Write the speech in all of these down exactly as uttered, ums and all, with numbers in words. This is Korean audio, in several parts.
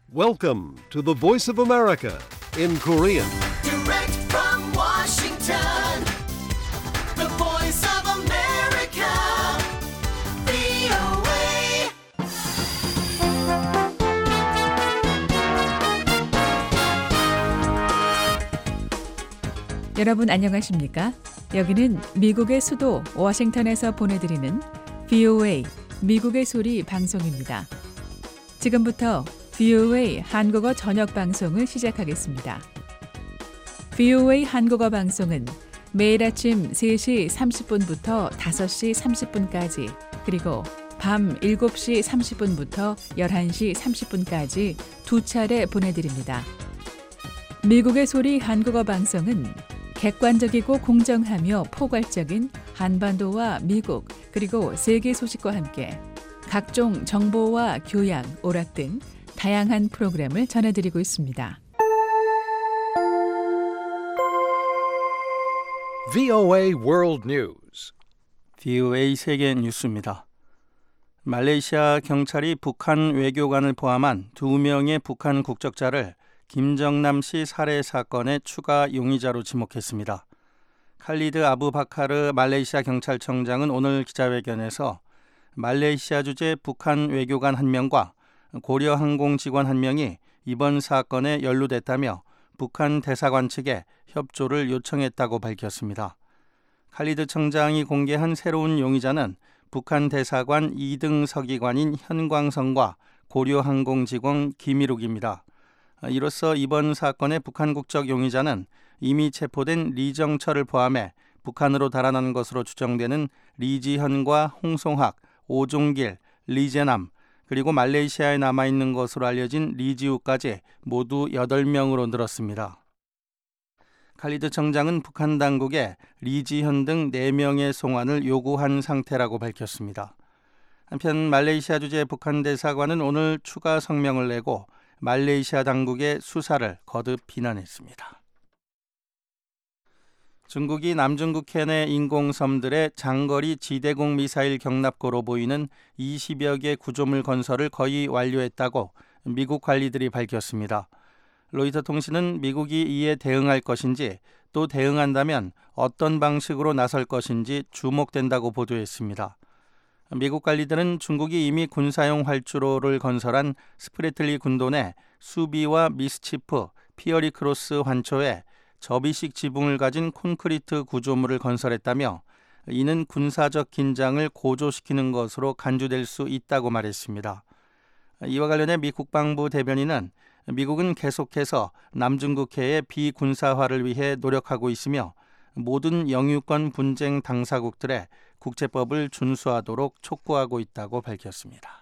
Welcome to the Voice of America in Korean. Direct from Washington, the Voice of America, 브이오에이. 여러분 안녕하십니까? 여기는 미국의 수도 워싱턴에서 보내드리는 브이오에이 미국의 소리 방송입니다. 지금부터 브이오에이 한국어 저녁 방송을 시작하겠습니다. 브이오에이 한국어 방송은 매일 아침 세 시 삼십 분부터 다섯 시 삼십 분까지 그리고 밤 일곱 시 삼십 분부터 열한 시 삼십 분까지 두 차례 보내드립니다. 미국의 소리 한국어 방송은 객관적이고 공정하며 포괄적인 한반도와 미국 그리고 세계 소식과 함께 각종 정보와 교양, 오락 등 다양한 프로그램을 전해드리고 있습니다. 브이오에이 World News. 브이오에이 세계 뉴스입니다. 말레이시아 경찰이 북한 외교관을 포함한 두 명의 북한 국적자를 김정남 씨 살해 사건의 추가 용의자로 지목했습니다. 칼리드 아부바카르 말레이시아 경찰청장은 오늘 기자회견에서 말레이시아 주재 북한 외교관 한 명과 고려 항공 직원 한 명이 이번 사건에 연루됐다며 북한 대사관 측에 협조를 요청했다고 밝혔습니다. 칼리드 청장이 공개한 새로운 용의자는 북한 대사관 이 등 서기관인 현광성과 고려 항공 직원 김일욱입니다. 이로써 이번 사건의 북한 국적 용의자는 이미 체포된 리정철을 포함해 북한으로 달아난 것으로 추정되는 리지현과 홍송학, 오종길, 리재남, 그리고 말레이시아에 남아있는 것으로 알려진 리지우까지 모두 여덟 명으로 늘었습니다. 칼리드 청장은 북한 당국에 리지현 등 네 명의 송환을 요구한 상태라고 밝혔습니다. 한편 말레이시아 주재 북한 대사관은 오늘 추가 성명을 내고 말레이시아 당국의 수사를 거듭 비난했습니다. 중국이 남중국해 내 인공섬들의 장거리 지대공 미사일 경납고로 보이는 이십여 개 구조물 건설을 거의 완료했다고 미국 관리들이 밝혔습니다. 로이터 통신은 미국이 이에 대응할 것인지 또 대응한다면 어떤 방식으로 나설 것인지 주목된다고 보도했습니다. 미국 관리들은 중국이 이미 군사용 활주로를 건설한 스프래틀리 군도 내 수비와 미스치프, 피어리 크로스 환초에 접이식 지붕을 가진 콘크리트 구조물을 건설했다며 이는 군사적 긴장을 고조시키는 것으로 간주될 수 있다고 말했습니다. 이와 관련해 미 국방부 대변인은 미국은 계속해서 남중국해의 비군사화를 위해 노력하고 있으며 모든 영유권 분쟁 당사국들의 국제법을 준수하도록 촉구하고 있다고 밝혔습니다.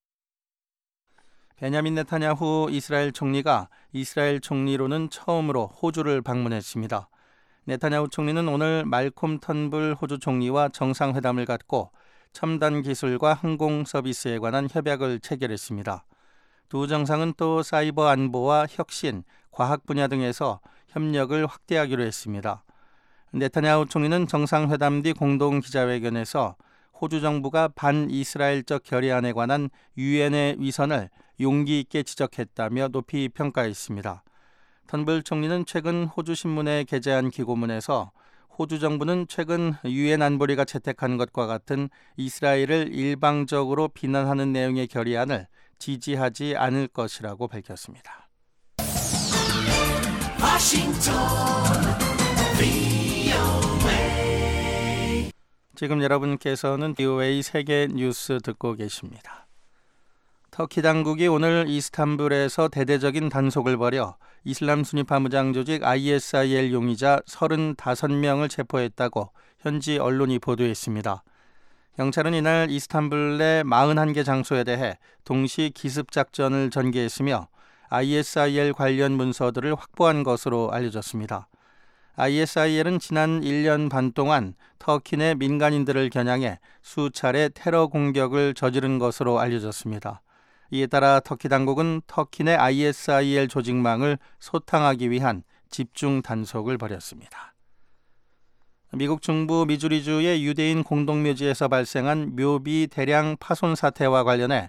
베냐민 네타냐후 이스라엘 총리가 이스라엘 총리로는 처음으로 호주를 방문했습니다. 네타냐후 총리는 오늘 말콤 턴불 호주 총리와 정상회담을 갖고 첨단 기술과 항공 서비스에 관한 협약을 체결했습니다. 두 정상은 또 사이버 안보와 혁신, 과학 분야 등에서 협력을 확대하기로 했습니다. 네타냐후 총리는 정상회담 뒤 공동 기자회견에서 호주 정부가 반이스라엘적 결의안에 관한 유엔의 위선을 용기 있게 지적했다며 높이 평가했습니다. 턴불 총리는 최근 호주 신문에 게재한 기고문에서 호주 정부는 최근 유엔 안보리가 채택한 것과 같은 이스라엘을 일방적으로 비난하는 내용의 결의안을 지지하지 않을 것이라고 밝혔습니다. 워싱턴, 브이오에이. 지금 여러분께서는 브이오에이 세계 뉴스 듣고 계십니다. 터키 당국이 오늘 이스탄불에서 대대적인 단속을 벌여 이슬람 순위파 무장 조직 아이에스아이엘 용의자 서른다섯 명을 체포했다고 현지 언론이 보도했습니다. 경찰은 이날 이스탄불 내 사십일 개 장소에 대해 동시 기습작전을 전개했으며 아이에스아이엘 관련 문서들을 확보한 것으로 알려졌습니다. 아이에스아이엘은 지난 일 년 반 동안 터키 내 민간인들을 겨냥해 수차례 테러 공격을 저지른 것으로 알려졌습니다. 이에 따라 터키 당국은 터키 내 아이에스아이엘 조직망을 소탕하기 위한 집중 단속을 벌였습니다. 미국 중부 미주리주의 유대인 공동묘지에서 발생한 묘비 대량 파손 사태와 관련해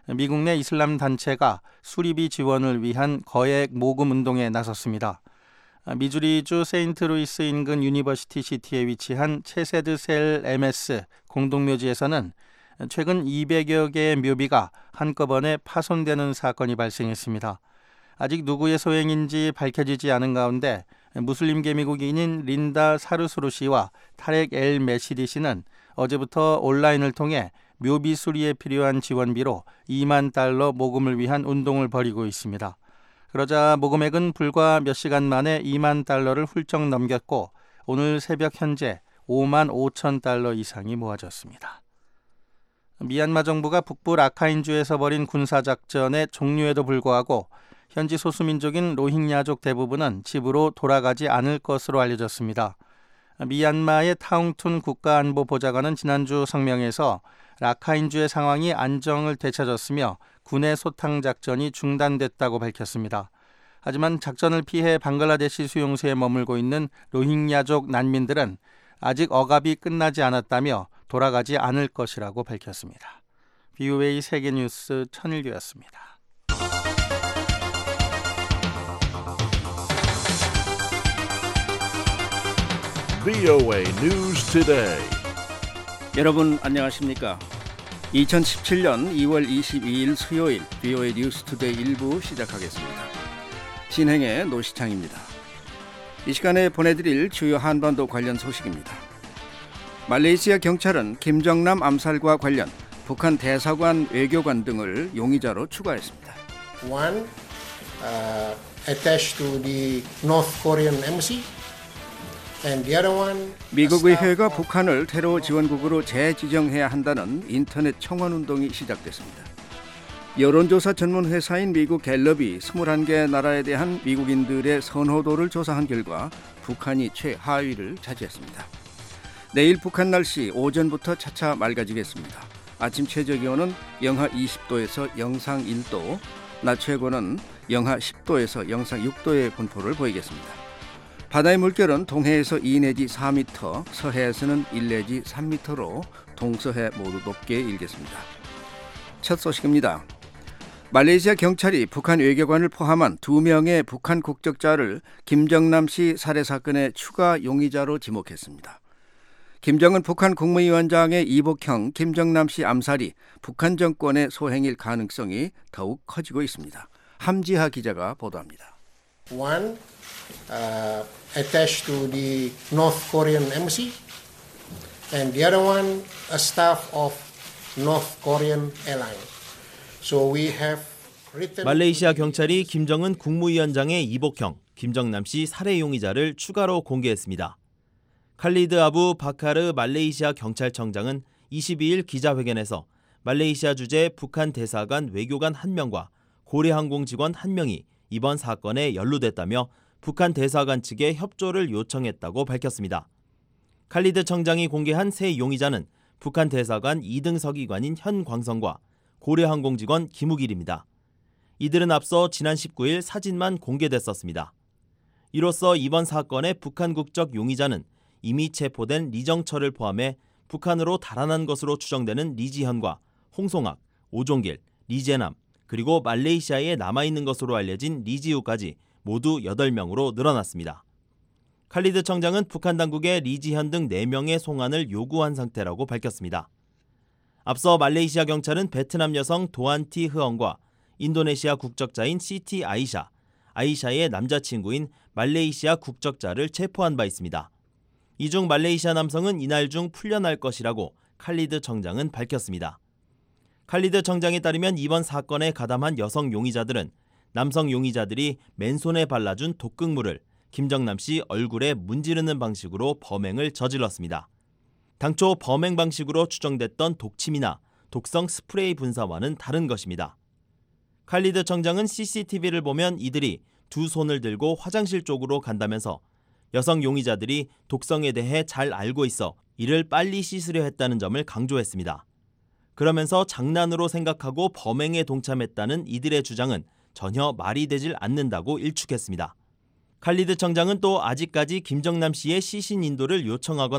미국 내 이슬람 단체가 수리비 지원을 위한 거액 모금 운동에 나섰습니다. 미주리주 세인트루이스 인근 유니버시티 시티에 위치한 체세드셀 엠에스 공동묘지에서는 최근 이백여 개의 묘비가 한꺼번에 파손되는 사건이 발생했습니다. 아직 누구의 소행인지 밝혀지지 않은 가운데 무슬림계 미국인인 린다 사르수루 씨와 타렉 엘 메시디 씨는 어제부터 온라인을 통해 묘비 수리에 필요한 지원비로 이만 달러 모금을 위한 운동을 벌이고 있습니다. 그러자 모금액은 불과 몇 시간 만에 이만 달러를 훌쩍 넘겼고 오늘 새벽 현재 오만 오천 달러 이상이 모아졌습니다. 미얀마 정부가 북부 라카인주에서 벌인 군사작전의 종료에도 불구하고 현지 소수민족인 로힝야족 대부분은 집으로 돌아가지 않을 것으로 알려졌습니다. 미얀마의 타웅툰 국가안보보좌관은 지난주 성명에서 라카인주의 상황이 안정을 되찾았으며 군의 소탕작전이 중단됐다고 밝혔습니다. 하지만 작전을 피해 방글라데시 수용소에 머물고 있는 로힝야족 난민들은 아직 억압이 끝나지 않았다며 돌아가지 않을 것이라고 밝혔습니다. 비오에이 세계뉴스 천일규였습니다. 비오에이 News Today. 여러분 안녕하십니까? 이천십칠 년 이월 이십이일 수요일 비오에이 뉴스 투데이 일부 시작하겠습니다. 진행의 노시창입니다. 이 시간에 보내드릴 주요 한반도 관련 소식입니다. 말레이시아 경찰은 김정남 암살과 관련 북한 대사관, 외교관 등을 용의자로 추가했습니다. One uh, attached to the North Korean embassy. 미국 의회가 북한을 테러 지원국으로 재지정해야 한다는 인터넷 청원운동이 시작됐습니다. 여론조사 전문 회사인 미국 갤럽이 이십일 개 나라에 대한 미국인들의 선호도를 조사한 결과 북한이 최하위를 차지했습니다. 내일 북한 날씨 오전부터 차차 맑아지겠습니다. 아침 최저기온은 영하 이십 도에서 영상 일 도, 낮 최고는 영하 십 도에서 영상 육 도의 분포를 보이겠습니다. 바다의 물결은 동해에서 이 내지 사 미터, 서해에서는 일 내지 삼 미터로 동서해 모두 높게 일겠습니다. 첫 소식입니다. 말레이시아 경찰이 북한 외교관을 포함한 두 명의 북한 국적자를 김정남 씨 살해 사건의 추가 용의자로 지목했습니다. 김정은 북한 국무위원장의 이복형 김정남 씨 암살이 북한 정권의 소행일 가능성이 더욱 커지고 있습니다. 함지하 기자가 보도합니다. One uh, attached to the North Korean embassy, and the other one a staff of North Korean airline. So we have written. 말레이시아 경찰이 김정은 국무위원장의 이복형 김정남 씨 살해 용의자를 추가로 공개했습니다. 칼리드 아부 바카르 말레이시아 경찰청장은 이십이일 기자회견에서 말레이시아 주재 북한 대사관 외교관 한 명과 고래항공 직원 한 명이 이번 사건에 연루됐다며 북한 대사관 측에 협조를 요청했다고 밝혔습니다. 칼리드 청장이 공개한 세 용의자는 북한 대사관 이 등 서기관인 현광성과 고래항공 직원 김우길입니다. 이들은 앞서 지난 십구일 사진만 공개됐었습니다. 이로써 이번 사건의 북한 국적 용의자는 이미 체포된 리정철을 포함해 북한으로 달아난 것으로 추정되는 리지현과 홍송학, 오종길, 리재남, 그리고 말레이시아에 남아있는 것으로 알려진 리지우까지 모두 여덟 명으로 늘어났습니다. 칼리드 청장은 북한 당국에 리지현 등 네 명의 송환을 요구한 상태라고 밝혔습니다. 앞서 말레이시아 경찰은 베트남 여성 도안티 흐엉과 인도네시아 국적자인 시티 아이샤, 아이샤의 남자친구인 말레이시아 국적자를 체포한 바 있습니다. 이 중 말레이시아 남성은 이날 중 풀려날 것이라고 칼리드 청장은 밝혔습니다. 칼리드 청장에 따르면 이번 사건에 가담한 여성 용의자들은 남성 용의자들이 맨손에 발라준 독극물을 김정남 씨 얼굴에 문지르는 방식으로 범행을 저질렀습니다. 당초 범행 방식으로 추정됐던 독침이나 독성 스프레이 분사와는 다른 것입니다. 칼리드 청장은 씨씨티비를 보면 이들이 두 손을 들고 화장실 쪽으로 간다면서 여성 용의자들이 독성에 대해 잘 알고 있어 이를 빨리 씻으려 했다는 점을 강조했습니다. 그러면서 장난으로 생각하고 범행에 동참했다는 이들의 주장은 전혀 말이 되질 않는다고 일축했습니다. 칼리드 청장은 또 아직까지 김정남 씨의 시신 인도를 요청하거나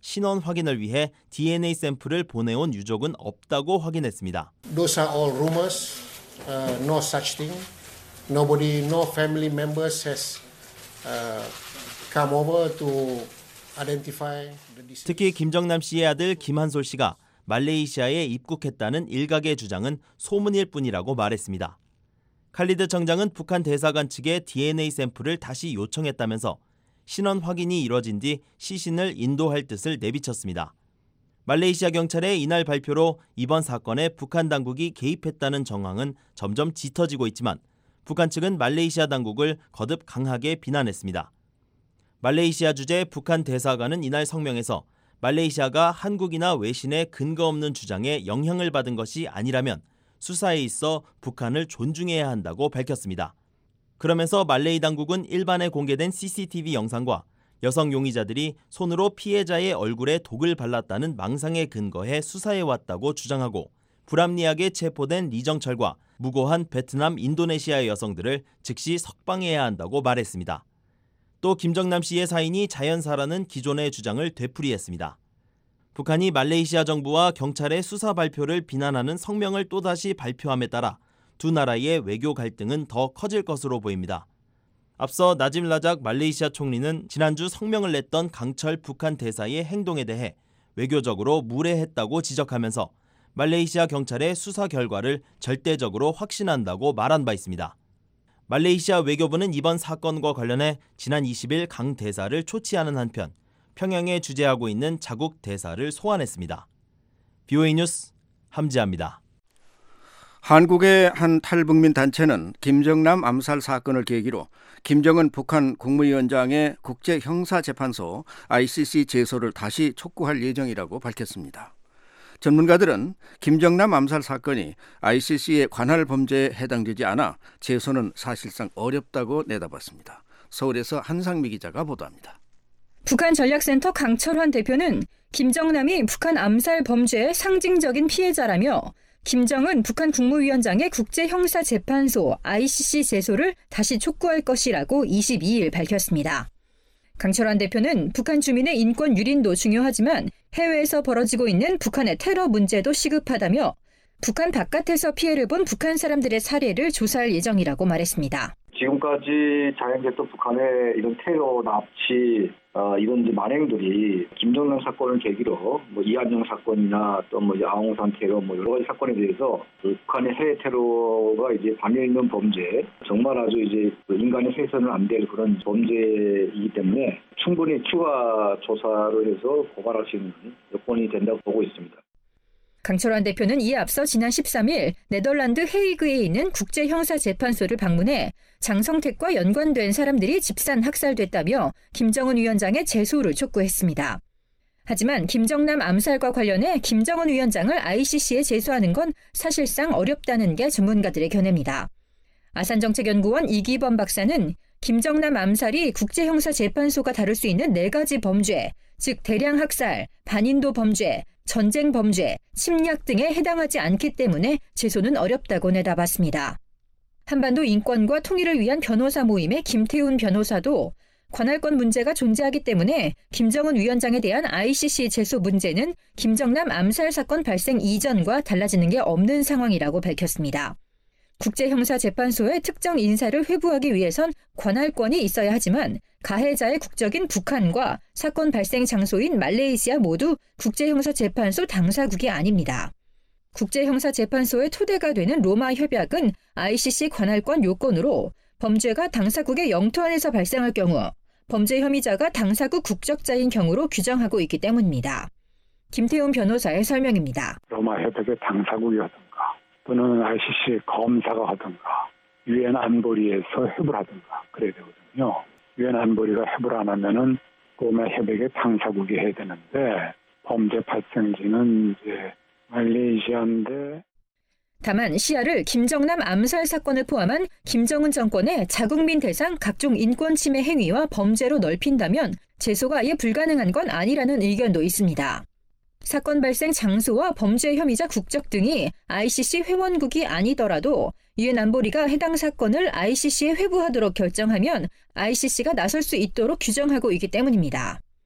신원 확인을 위해 디엔에이 샘플을 보내온 유족은 없다고 확인했습니다. Those are all rumors. Uh, no such thing. Nobody, no family members has uh, come over to identify the deceased. 특히 김정남 씨의 아들 김한솔 씨가 말레이시아에 입국했다는 일각의 주장은 소문일 뿐이라고 말했습니다. 칼리드 청장은 북한 대사관 측에 디엔에이 샘플을 다시 요청했다면서 신원 확인이 이뤄진 뒤 시신을 인도할 뜻을 내비쳤습니다. 말레이시아 경찰의 이날 발표로 이번 사건에 북한 당국이 개입했다는 정황은 점점 짙어지고 있지만 북한 측은 말레이시아 당국을 거듭 강하게 비난했습니다. 말레이시아 주재 북한 대사관은 이날 성명에서 말레이시아가 한국이나 외신의 근거 없는 주장에 영향을 받은 것이 아니라면 수사에 있어 북한을 존중해야 한다고 밝혔습니다. 그러면서 말레이 당국은 일반에 공개된 씨씨티비 영상과 여성 용의자들이 손으로 피해자의 얼굴에 독을 발랐다는 망상에 근거해 수사해왔다고 주장하고 불합리하게 체포된 리정철과 무고한 베트남, 인도네시아의 여성들을 즉시 석방해야 한다고 말했습니다. 또 김정남 씨의 사인이 자연사라는 기존의 주장을 되풀이했습니다. 북한이 말레이시아 정부와 경찰의 수사 발표를 비난하는 성명을 또다시 발표함에 따라 두 나라의 외교 갈등은 더 커질 것으로 보입니다. 앞서 나짐 라작 말레이시아 총리는 지난주 성명을 냈던 강철 북한 대사의 행동에 대해 외교적으로 무례했다고 지적하면서 말레이시아 경찰의 수사 결과를 절대적으로 확신한다고 말한 바 있습니다. 말레이시아 외교부는 이번 사건과 관련해 지난 이십 일 강 대사를 초치하는 한편 평양에 주재하고 있는 자국 대사를 소환했습니다. 비오에이 뉴스 함지아입니다. 한국의 한 탈북민 단체는 김정남 암살 사건을 계기로 김정은 북한 국무위원장의 국제형사재판소 아이씨씨 제소를 다시 촉구할 예정이라고 밝혔습니다. 전문가들은 김정남 암살 사건이 아이씨씨의 관할 범죄에 해당되지 않아 제소는 사실상 어렵다고 내다봤습니다. 서울에서 한상미 기자가 보도합니다. 북한 전략센터 강철환 대표는 김정남이 북한 암살 범죄의 상징적인 피해자라며 김정은 북한 국무위원장의 국제형사재판소 아이씨씨 제소를 다시 촉구할 것이라고 이십이 일 밝혔습니다. 강철환 대표는 북한 주민의 인권 유린도 중요하지만 해외에서 벌어지고 있는 북한의 테러 문제도 시급하다며 북한 바깥에서 피해를 본 북한 사람들의 사례를 조사할 예정이라고 말했습니다. 지금까지 자행됐던 북한의 이런 테러, 납치, 어, 이런 이제 만행들이 김정남 사건을 계기로 뭐 이한영 사건이나 또 뭐 아웅산 테러 뭐 여러 가지 사건에 대해서 그 북한의 해외 테러가 이제 담겨 있는 범죄, 정말 아주 이제 인간의 해서는 안 될 그런 범죄이기 때문에 충분히 추가 조사를 해서 고발할 수 있는 여건이 된다고 보고 있습니다. 강철환 대표는 이에 앞서 지난 십삼 일 네덜란드 헤이그에 있는 국제형사재판소를 방문해 장성택과 연관된 사람들이 집산 학살됐다며 김정은 위원장의 제소를 촉구했습니다. 하지만 김정남 암살과 관련해 김정은 위원장을 아이씨씨에 제소하는 건 사실상 어렵다는 게 전문가들의 견해입니다. 아산정책연구원 이기범 박사는 김정남 암살이 국제형사재판소가 다룰 수 있는 네 가지 범죄, 즉 대량 학살, 반인도 범죄, 전쟁 범죄, 침략 등에 해당하지 않기 때문에 제소는 어렵다고 내다봤습니다. 한반도 인권과 통일을 위한 변호사 모임의 김태훈 변호사도 관할권 문제가 존재하기 때문에 김정은 위원장에 대한 아이씨씨 제소 문제는 김정남 암살 사건 발생 이전과 달라지는 게 없는 상황이라고 밝혔습니다. 국제형사재판소에 특정 인사를 회부하기 위해선 관할권이 있어야 하지만 가해자의 국적인 북한과 사건 발생 장소인 말레이시아 모두 국제형사재판소 당사국이 아닙니다. 국제형사재판소의 토대가 되는 로마 협약은 아이씨씨 관할권 요건으로 범죄가 당사국의 영토 안에서 발생할 경우 범죄 혐의자가 당사국 국적자인 경우로 규정하고 있기 때문입니다. 김태훈 변호사의 설명입니다. 로마 협약의 당사국이 하든가 또는 아이씨씨 검사가 하든가 유엔 안보리에서 회부를 하든가 그래야 되거든요. 유엔 안보리가 회부를 안 하면은 로마 협약의 당사국이 해야 되는데 범죄 발생지는 이제 말레이시아인데. 다만 시야를 김정남 암살 사건을 포함한 김정은 정권의 자국민 대상 각종 인권 침해 행위와 범죄로 넓힌다면 제소가 아예 불가능한 건 아니라는 의견도 있습니다. 사건 발생 장소와 범죄 혐의자 국적 등이 아이씨씨 회원국이 아니더라도 유엔 안보리가 해당 사건을 아이씨씨에 회부하도록 결정하면 아이씨씨가 나설 수 있도록 규정하고 있기 때문입니다.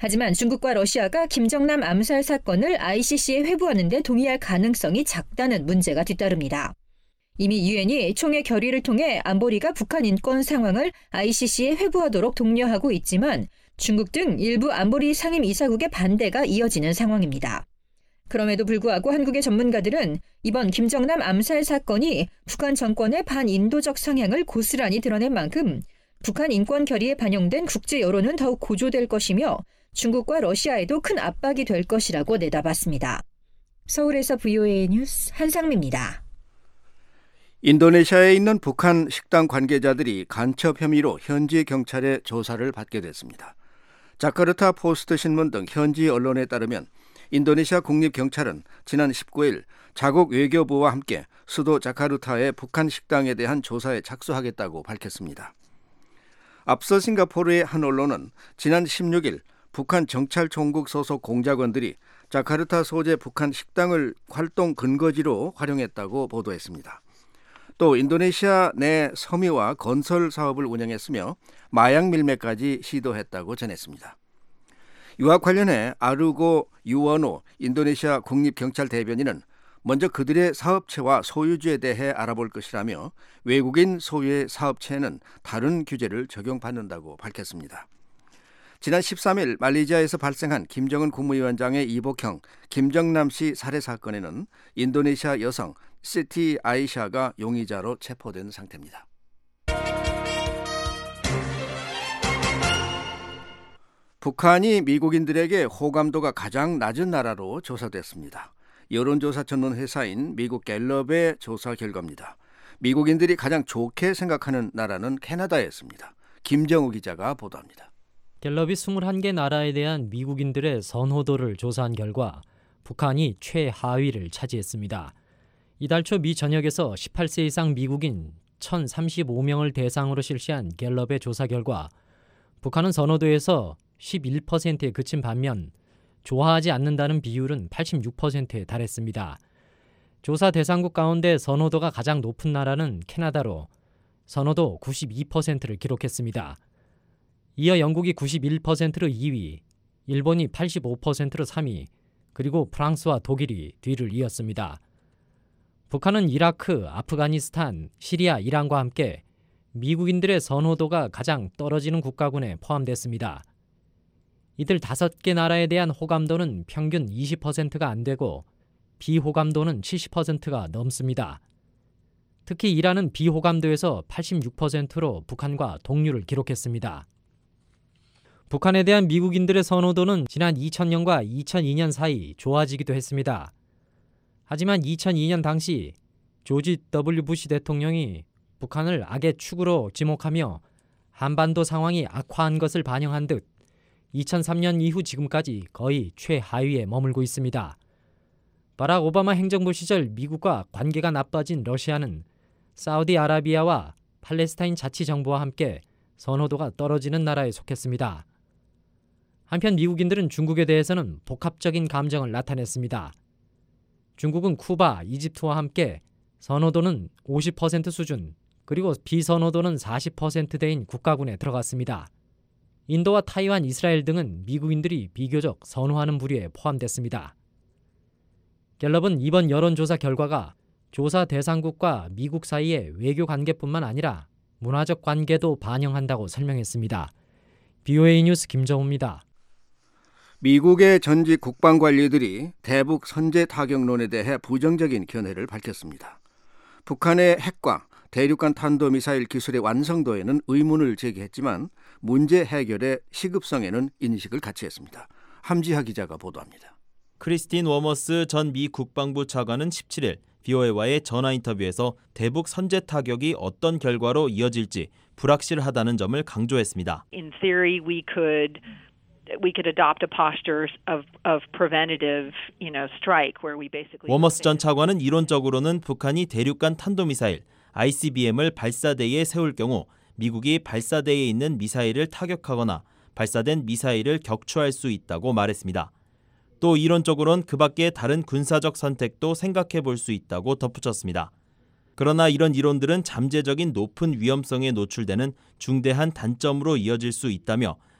하지만 중국과 러시아가 김정남 암살 사건을 아이씨씨에 회부하는 데 동의할 가능성이 작다는 문제가 뒤따릅니다. 이미 유엔이 총회 결의를 통해 안보리가 북한 인권 상황을 아이씨씨에 회부하도록 독려하고 있지만 중국 등 일부 안보리 상임 이사국의 반대가 이어지는 상황입니다. 그럼에도 불구하고 한국의 전문가들은 이번 김정남 암살 사건이 북한 정권의 반인도적 성향을 고스란히 드러낸 만큼 북한 인권 결의에 반영된 국제 여론은 더욱 고조될 것이며 중국과 러시아에도 큰 압박이 될 것이라고 내다봤습니다. 서울에서 브이오에이 뉴스 한상미입니다. 인도네시아에 있는 북한 식당 관계자들이 간첩 혐의로 현지 경찰의 조사를 받게 됐습니다. 자카르타 포스트 신문 등 현지 언론에 따르면 인도네시아 국립경찰은 지난 십구일 자국 외교부와 함께 수도 자카르타의 북한 식당에 대한 조사에 착수하겠다고 밝혔습니다. 앞서 싱가포르의 한 언론은 지난 십육일 북한 정찰총국 소속 공작원들이 자카르타 소재 북한 식당을 활동 근거지로 활용했다고 보도했습니다. 또 인도네시아 내 섬유와 건설 사업을 운영했으며 마약 밀매까지 시도했다고 전했습니다. 이와 관련해 아르고 유원호 인도네시아 국립경찰 대변인은 먼저 그들의 사업체와 소유주에 대해 알아볼 것이라며 외국인 소유의 사업체에는 다른 규제를 적용받는다고 밝혔습니다. 지난 십삼일 말레이시아에서 발생한 김정은 국무위원장의 이복형 김정남 씨 살해 사건에는 인도네시아 여성 시티 아이샤가 용의자로 체포된 상태입니다. 북한이 미국인들에게 호감도가 가장 낮은 나라로 조사됐습니다. 여론조사 전문 회사인 미국 갤럽의 조사 결과입니다. 미국인들이 가장 좋게 생각하는 나라는 캐나다였습니다. 김정우 기자가 보도합니다. 갤럽이 이십일 개 나라에 대한 미국인들의 선호도를 조사한 결과 북한이 최하위를 차지했습니다. 이달 초 미 전역에서 십팔 세 이상 미국인 천삼십오 명을 대상으로 실시한 갤럽의 조사 결과 북한은 선호도에서 십일 퍼센트에 그친 반면 좋아하지 않는다는 비율은 팔십육 퍼센트에 달했습니다. 조사 대상국 가운데 선호도가 가장 높은 나라는 캐나다로 선호도 구십이 퍼센트를 기록했습니다. 이어 영국이 구십일 퍼센트로 이 위, 일본이 팔십오 퍼센트로 삼 위, 그리고 프랑스와 독일이 뒤를 이었습니다. 북한은 이라크, 아프가니스탄, 시리아, 이란과 함께 미국인들의 선호도가 가장 떨어지는 국가군에 포함됐습니다. 이들 다섯 개 나라에 대한 호감도는 평균 이십 퍼센트가 안 되고 비호감도는 칠십 퍼센트가 넘습니다. 특히 이란은 비호감도에서 팔십육 퍼센트로 북한과 동률을 기록했습니다. 북한에 대한 미국인들의 선호도는 지난 이천 년과 이천이 년 사이 좋아지기도 했습니다. 하지만 이천이 년 당시 조지 더블유 부시 대통령이 북한을 악의 축으로 지목하며 한반도 상황이 악화한 것을 반영한 듯 이천삼 년 이후 지금까지 거의 최하위에 머물고 있습니다. 바락 오바마 행정부 시절 미국과 관계가 나빠진 러시아는 사우디아라비아와 팔레스타인 자치정부와 함께 선호도가 떨어지는 나라에 속했습니다. 한편 미국인들은 중국에 대해서는 복합적인 감정을 나타냈습니다. 중국은 쿠바, 이집트와 함께 선호도는 오십 퍼센트 수준, 그리고 비선호도는 사십 퍼센트대인 국가군에 들어갔습니다. 인도와 타이완, 이스라엘 등은 미국인들이 비교적 선호하는 부류에 포함됐습니다. 갤럽은 이번 여론조사 결과가 조사 대상국과 미국 사이의 외교 관계뿐만 아니라 문화적 관계도 반영한다고 설명했습니다. 브이오에이 뉴스 김정우입니다. 미국의 전직 국방관리들이 대북 선제 타격론에 대해 부정적인 견해를 밝혔습니다. 북한의 핵과 대륙간 탄도미사일 기술의 완성도에는 의문을 제기했지만 문제 해결의 시급성에는 인식을 같이 했습니다. 함지하 기자가 보도합니다. 크리스틴 워머스 전 미 국방부 차관은 십칠일 브이오에이와의 전화 인터뷰에서 대북 선제 타격이 어떤 결과로 이어질지 불확실하다는 점을 강조했습니다. In theory, we could we could adopt a posture of of preventative, you know, strike where we basically 워머스 전 차관은 이론적으로는 북한이 대륙간 탄도미사일 아이씨비엠을 발사대에 세울 경우 미국이 발사대에 있는 미사일을 타격하거나 발사된 미사일을 격추할 수 있다고 말했습니다. 또 이론적으로는 그 밖에 다른 군사적 선택도 생각해 볼 수 있다고 덧붙였습니다. 그러나 이런 이론들은 잠재적인 높은 위험성에 노출되는 중대한 단점으로 이어질 수 있다며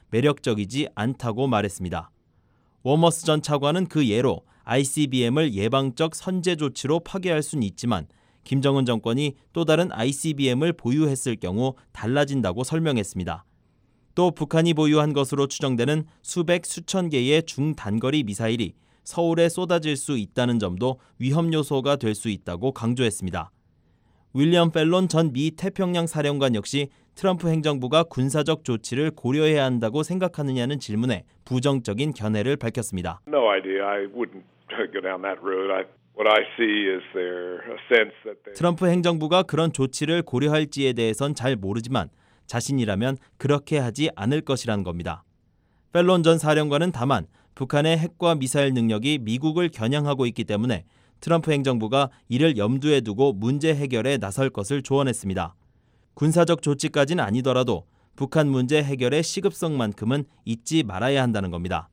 매력적이지 않다고 말했습니다. 워머스 전 차관은 그 예로 아이씨비엠을 예방적 선제 조치로 파괴할 수는 있지만 김정은 정권이 또 다른 아이씨비엠을 보유했을 경우 달라진다고 설명했습니다. 또 북한이 보유한 것으로 추정되는 수백 수천 개의 중단거리 미사일이 서울에 쏟아질 수 있다는 점도 위험 요소가 될 수 있다고 강조했습니다. 윌리엄 펠론 전 미 태평양 사령관 역시 트럼프 행정부가 군사적 조치를 고려해야 한다고 생각하느냐는 질문에 부정적인 견해를 밝혔습니다. No idea. I wouldn't go down that road. I, what I see is there a sense that they... 트럼프 행정부가 그런 조치를 고려할지에 대해선 잘 모르지만 자신이라면 그렇게 하지 않을 것이라는 겁니다. 펠론 전 사령관은 다만 북한의 핵과 미사일 능력이 미국을 겨냥하고 있기 때문에 트럼프 행정부가 이를 염두에 두고 문제 해결에 나설 것을 조언했습니다. 군사적 조치까지는 아니더라도 북한 문제 해결의 시급성만큼은 잊지 말아야 한다는 겁니다.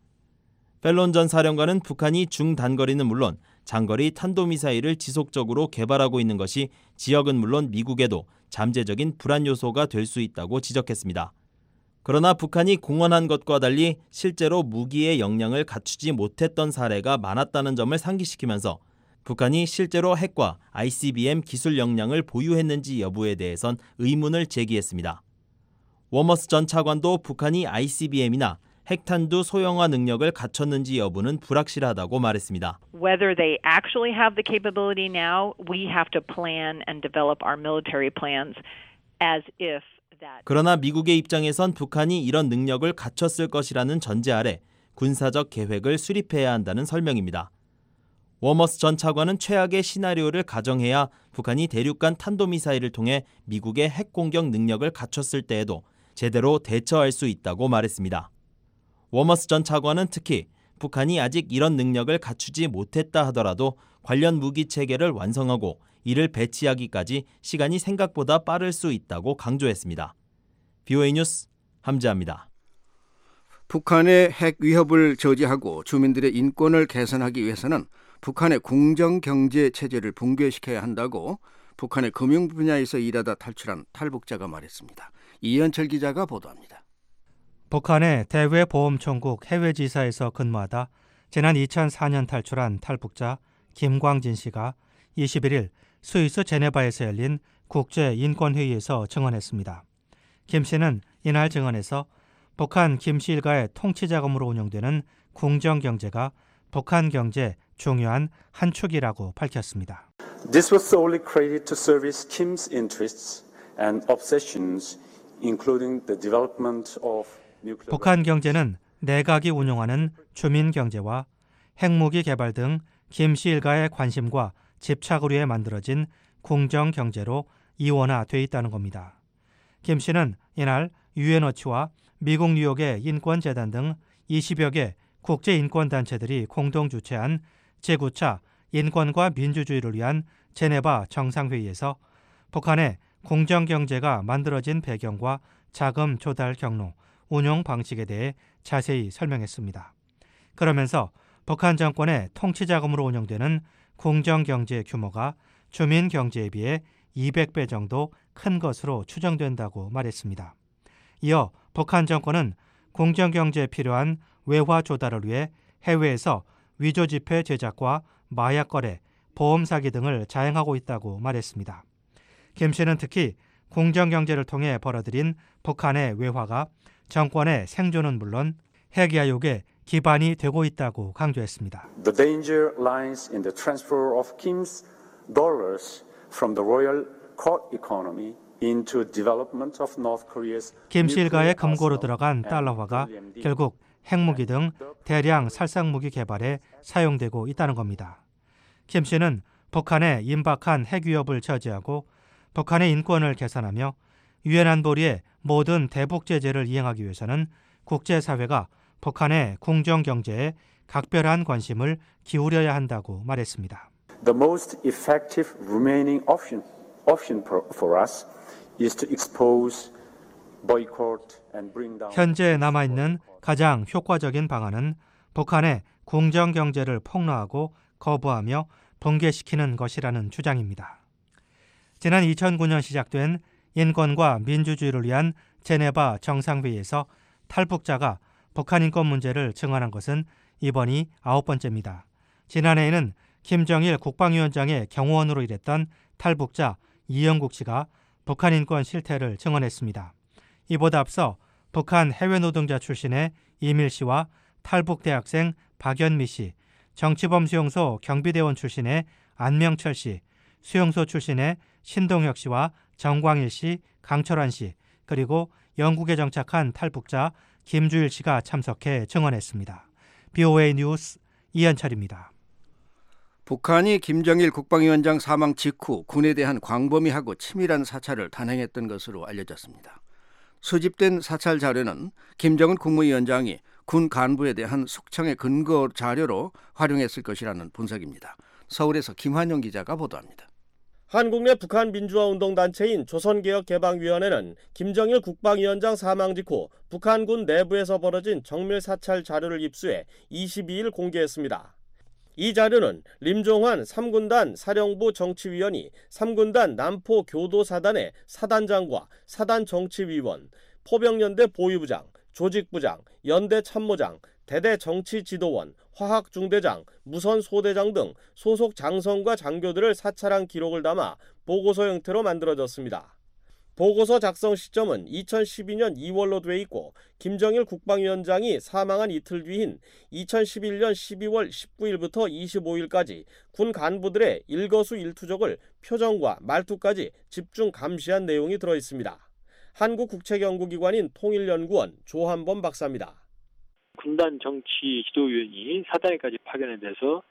펠론 전 사령관은 북한이 중단거리는 물론 장거리 탄도미사일을 지속적으로 개발하고 있는 것이 지역은 물론 미국에도 잠재적인 불안 요소가 될 수 있다고 지적했습니다. 그러나 북한이 공언한 것과 달리 실제로 무기의 역량을 갖추지 못했던 사례가 많았다는 점을 상기시키면서 북한이 실제로 핵과 아이씨비엠 기술 역량을 보유했는지 여부에 대해선 의문을 제기했습니다. 워머스 전 차관도 북한이 아이씨비엠이나 핵탄두 소형화 능력을 갖췄는지 여부는 불확실하다고 말했습니다. Whether they actually have the capability now, we have to plan and develop our military plans as if that. 그러나 미국의 입장에선 북한이 이런 능력을 갖췄을 것이라는 전제 아래 군사적 계획을 수립해야 한다는 설명입니다. 워머스 전 차관은 최악의 시나리오를 가정해야 북한이 대륙간 탄도미사일을 통해 미국의 핵 공격 능력을 갖췄을 때에도 제대로 대처할 수 있다고 말했습니다. 워머스 전 차관은 특히 북한이 아직 이런 능력을 갖추지 못했다 하더라도 관련 무기 체계를 완성하고 이를 배치하기까지 시간이 생각보다 빠를 수 있다고 강조했습니다. 비오에이 뉴스 함재합니다. 북한의 핵 위협을 저지하고 주민들의 인권을 개선하기 위해서는 북한의 공정경제 체제를 붕괴시켜야 한다고 북한의 금융 분야에서 일하다 탈출한 탈북자가 말했습니다. 이현철 기자가 보도합니다. 북한의 대외보험총국 해외지사에서 근무하다 지난 이천사 년 탈출한 탈북자 김광진 씨가 이십일 일 스위스 제네바에서 열린 국제인권회의에서 증언했습니다. 김 씨는 이날 증언에서 북한 김 씨 일가의 통치자금으로 운영되는 궁정경제가 북한 경제 중요한 한 축이라고 밝혔습니다. This was solely created to service Kim's interests and obsessions, including the development of nuclear. 북한 경제는 내각이 운영하는 주민 경제와 핵무기 개발 등 김 씨 일가의 관심과 집착을 위해 만들어진 궁정 경제로 이원화돼 있다는 겁니다. 김 씨는 이날 유엔워치와 미국 뉴욕의 인권재단 등 이십여 개 국제인권단체들이 공동 주최한 제구 차 인권과 민주주의를 위한 제네바 정상회의에서 북한의 공정경제가 만들어진 배경과 자금 조달 경로, 운용 방식에 대해 자세히 설명했습니다. 그러면서 북한 정권의 통치자금으로 운영되는 공정경제 규모가 주민경제에 비해 이백 배 정도 큰 것으로 추정된다고 말했습니다. 이어 북한 정권은 공정경제에 필요한 외화 조달을 위해 해외에서 위조지폐 제작과 마약 거래, 보험 사기 등을 자행하고 있다고 말했습니다. 김 씨는 특히 공정경제를 통해 벌어들인 북한의 외화가 정권의 생존은 물론 핵야욕의 기반이 되고 있다고 강조했습니다. The danger lies in the transfer of Kim's dollars from the royal court economy into development of North Korea's. 김 씨 일가의 금고로 들어간 달러화가 결국 핵무기 등 대량 살상무기 개발에 사용되고 있다는 겁니다. 김 씨는 북한의 임박한 핵 위협을 저지하고 북한의 인권을 개선하며 유엔 안보리의 모든 대북 제재를 이행하기 위해서는 국제사회가 북한의 궁정경제에 각별한 관심을 기울여야 한다고 말했습니다. The most effective remaining option, option for us is to expose, boycott and bring down. 현재 남아있는 가장 효과적인 방안은 북한의 궁정경제를 폭로하고 거부하며 붕괴시키는 것이라는 주장입니다. 지난 이천구 년 시작된 인권과 민주주의를 위한 제네바 정상회의에서 탈북자가 북한 인권 문제를 증언한 것은 이번이 아홉 번째입니다. 지난해에는 김정일 국방위원장의 경호원으로 일했던 탈북자 이영국 씨가 북한 인권 실태를 증언했습니다. 이보다 앞서 북한 해외 노동자 출신의 이밀 씨와 탈북 대학생 박연미 씨, 정치범 수용소 경비대원 출신의 안명철 씨, 수용소 출신의 신동혁 씨와 정광일 씨, 강철환 씨, 그리고 영국에 정착한 탈북자 김주일 씨가 참석해 증언했습니다. 비오에이 뉴스 이현철입니다. 북한이 김정일 국방위원장 사망 직후 군에 대한 광범위하고 치밀한 사찰을 단행했던 것으로 알려졌습니다. 수집된 사찰 자료는 김정은 국무위원장이 군 간부에 대한 숙청의 근거 자료로 활용했을 것이라는 분석입니다. 서울에서 김환영 기자가 보도합니다. 한국 내 북한 민주화운동단체인 조선개혁개방위원회는 김정일 국방위원장 사망 직후 북한군 내부에서 벌어진 정밀 사찰 자료를 입수해 이십이일 공개했습니다. 이 자료는 림종환 삼군단 사령부 정치위원이 삼군단 남포 교도사단의 사단장과 사단정치위원, 포병연대 보위부장, 조직부장, 연대참모장, 대대정치지도원, 화학중대장, 무선소대장 등 소속 장성과 장교들을 사찰한 기록을 담아 보고서 형태로 만들어졌습니다. 보고서 작성 시점은 이천십이년 이월로 돼 있고 김정일 국방위원장이 사망한 이틀 뒤인 이천십일년 십이월 십구일부터 이십오일까지 군 간부들의 일거수일투족을 표정과 말투까지 집중 감시한 내용이 들어있습니다. 한국국책연구기관인 통일연구원 조한범 박사입니다. 군단 정치 지도위원이 사단에까지 파견이 돼서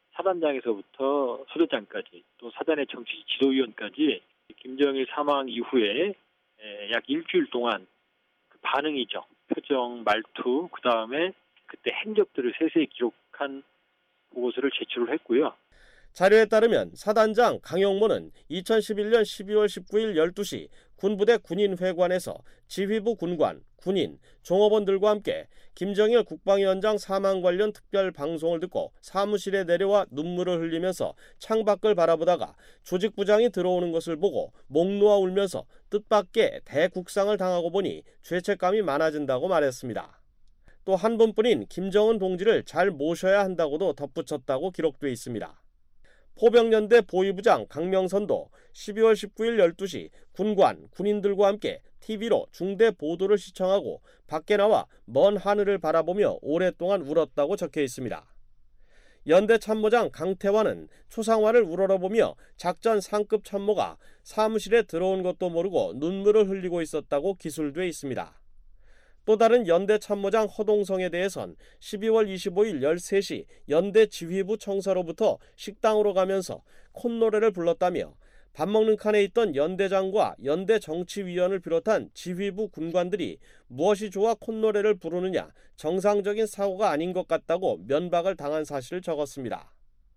사단장에서부터 소대장까지 또 사단의 정치 지도위원까지 김정일 사망 이후에 약 일주일 동안 그 반응이죠. 표정, 말투, 그 다음에 그때 행적들을 세세히 기록한 보고서를 제출을 했고요. 자료에 따르면 사단장 강용모는 이천십일년 십이월 십구일 열두시 군부대 군인회관에서 지휘부 군관, 군인, 종업원들과 함께 김정일 국방위원장 사망 관련 특별 방송을 듣고 사무실에 내려와 눈물을 흘리면서 창밖을 바라보다가 조직부장이 들어오는 것을 보고 목 놓아 울면서 뜻밖의 대국상을 당하고 보니 죄책감이 많아진다고 말했습니다. 또 한 분뿐인 김정은 동지를 잘 모셔야 한다고도 덧붙였다고 기록돼 있습니다. 포병연대 보위부장 강명선도 십이월 십구일 열두시 군관, 군인들과 함께 티비로 중대 보도를 시청하고 밖에 나와 먼 하늘을 바라보며 오랫동안 울었다고 적혀 있습니다. 연대 참모장 강태환은 초상화를 우러러보며 작전 상급 참모가 사무실에 들어온 것도 모르고 눈물을 흘리고 있었다고 기술돼 있습니다. 또 다른 연대 참모장 허동성에 대해선 십이월 이십오일 열세시 연대 지휘부 청사로부터 식당으로 가면서 콧노래를 불렀다며 밥 먹는 칸에 있던 연대장과 연대 정치위원을 비롯한 지휘부 군관들이 무엇이 좋아 콧노래를 부르느냐, 정상적인 사고가 아닌 것 같다고 면박을 당한 사실을 적었습니다.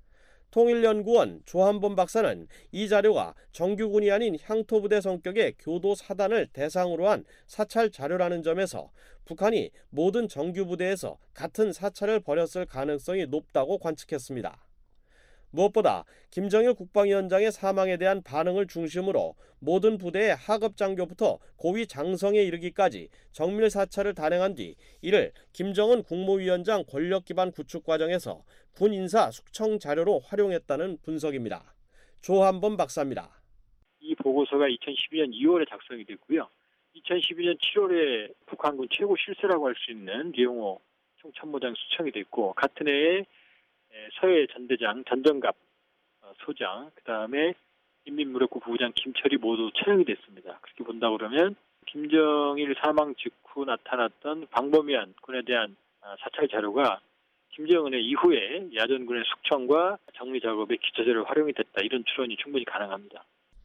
통일연구원 조한범 박사는 이 자료가 정규군이 아닌 향토부대 성격의 교도 사단을 대상으로 한 사찰 자료라는 점에서 북한이 모든 정규부대에서 같은 사찰을 벌였을 가능성이 높다고 관측했습니다. 무엇보다 김정일 국방위원장의 사망에 대한 반응을 중심으로 모든 부대의 하급 장교부터 고위 장성에 이르기까지 정밀 사찰을 단행한 뒤 이를 김정은 국무위원장 권력기반 구축 과정에서 군 인사 숙청 자료로 활용했다는 분석입니다. 조한범 박사입니다. 이 보고서가 이천십이년 이월에 작성이 됐고요. 이천십이년 칠월에 북한군 최고 실세라고 할 수 있는 리용호 총참모장 수청이 됐고 같은 해에 서해 전대장 전정갑 소장, 그 다음에 인민무력부 부부장 김철이 모두 처형이 됐습니다. 그렇게 본다 그러면 김정일 사망 직후 나타났던 광범위한 군에 대한 사찰 자료가 김정은의 이후에 야전군의 숙청과 정리 작업에 기초자료로 활용이 됐다. 이런 추론이 충분히 가능합니다.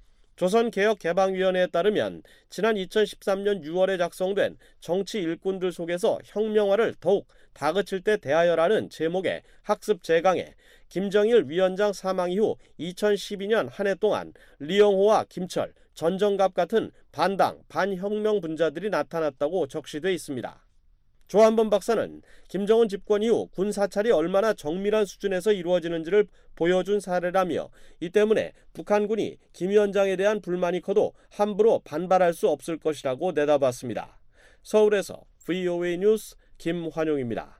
조선개혁개방위원회에 따르면 지난 이천십삼년 유월에 작성된 정치 일꾼들 속에서 혁명화를 더욱 다그칠 때 대하여라는 제목의 학습 제강에 김정일 위원장 사망 이후 이천십이년 한 해 동안 리영호와 김철, 전정갑 같은 반당, 반혁명 분자들이 나타났다고 적시돼 있습니다. 조한범 박사는 김정은 집권 이후 군 사찰이 얼마나 정밀한 수준에서 이루어지는지를 보여준 사례라며 이 때문에 북한군이 김 위원장에 대한 불만이 커도 함부로 반발할 수 없을 것이라고 내다봤습니다. 서울에서 브이오에이 뉴스 김환용입니다.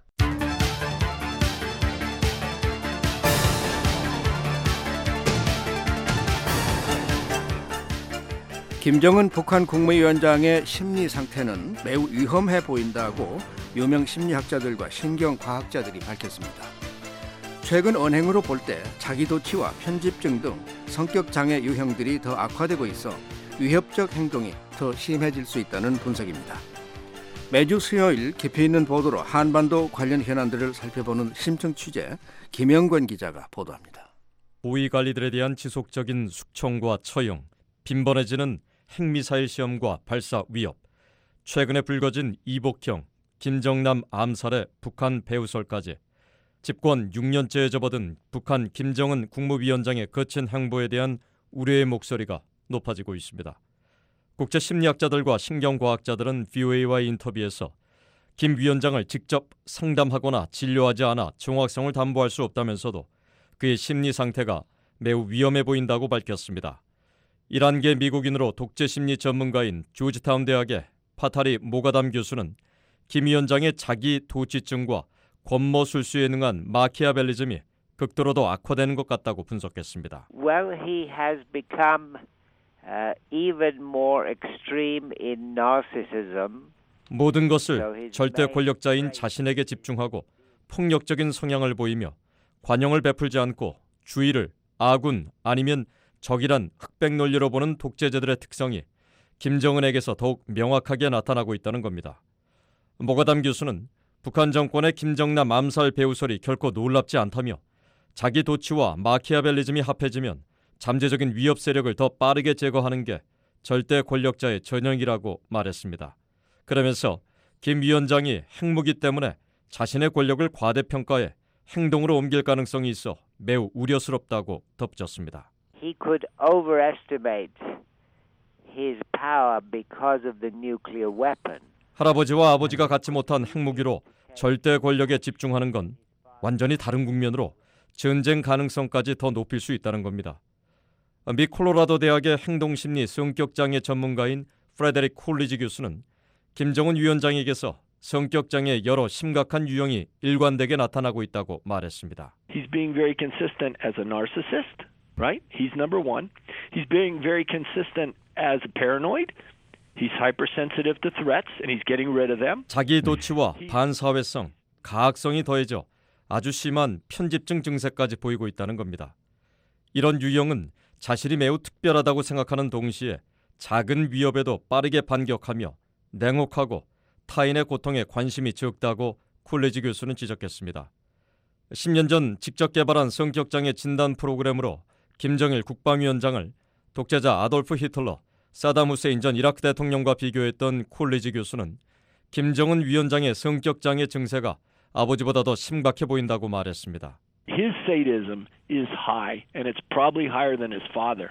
김정은 북한 국무위원장의 심리 상태는 매우 위험해 보인다고 유명 심리학자들과 신경과학자들이 밝혔습니다. 최근 언행으로 볼 때 자기도취와 편집증 등 성격장애 유형들이 더 악화되고 있어 위협적 행동이 더 심해질 수 있다는 분석입니다. 매주 수요일 깊이 있는 보도로 한반도 관련 현안들을 살펴보는 심층 취재, 김영권 기자가 보도합니다. 고위관리들에 대한 지속적인 숙청과 처형, 빈번해지는 핵미사일 시험과 발사 위협, 최근에 불거진 이복형, 김정남 암살의 북한 배후설까지 집권 육 년째에 접어든 북한 김정은 국무위원장의 거친 행보에 대한 우려의 목소리가 높아지고 있습니다. 국제심리학자들과 신경과학자들은 브이오에이와의 인터뷰에서 김 위원장을 직접 상담하거나 진료하지 않아 정확성을 담보할 수 없다면서도 그의 심리 상태가 매우 위험해 보인다고 밝혔습니다. 일한계 미국인으로 독재심리 전문가인 조지타운 대학의 파타리 모가담 교수는 김 위원장의 자기 도취증과 권모술수에 능한 마키아벨리즘이 극도로 더 악화되는 것 같다고 분석했습니다. Well, he has become uh, even more extreme in narcissism. 모든 것을 절대 권력자인 자신에게 집중하고 폭력적인 성향을 보이며 관용을 베풀지 않고 주의를 아군 아니면 적이란 흑백 논리로 보는 독재자들의 특성이 김정은에게서 더욱 명확하게 나타나고 있다는 겁니다. 모가담 교수는 북한 정권의 김정남 암살 배후설이 결코 놀랍지 않다며 자기 도취와 마키아벨리즘이 합해지면 잠재적인 위협 세력을 더 빠르게 제거하는 게 절대 권력자의 전형이라고 말했습니다. 그러면서 김 위원장이 핵무기 때문에 자신의 권력을 과대평가해 행동으로 옮길 가능성이 있어 매우 우려스럽다고 덧붙였습니다. He could overestimate his power because of the nuclear weapon. 할아버지와 아버지가 갖지 못한 핵무기로 절대 권력에 집중하는 건 완전히 다른 국면으로 전쟁 가능성까지 더 높일 수 있다는 겁니다. 미 콜로라도 대학의 행동심리 성격장애 전문가인 프레데릭 콜리지 교수는 김정은 위원장에게서 성격장애의 여러 심각한 유형이 일관되게 나타나고 있다고 말했습니다. He's being very consistent as a narcissist, right? He's number one. He's being very consistent as a paranoid. He's hypersensitive to threats and he's getting rid of them. 자기 도취와 반사회성, 가학성이 더해져 아주 심한 편집증 증세까지 보이고 있다는 겁니다. 이런 유형은 자신이 매우 특별하다고 생각하는 동시에 작은 위협에도 빠르게 반격하며 냉혹하고 타인의 고통에 관심이 적다고 콜리지 교수는 지적했습니다. 십 년 전 직접 개발한 성격장애 진단 프로그램으로 김정일 국방위원장을 독재자 아돌프 히틀러, 사담 후세인 전 이라크 대통령과 비교했던 콜리지 교수는 김정은 위원장의 성격장애 증세가 아버지보다 더 심각해 보인다고 말했습니다. His sadism is high and it's probably higher than his father.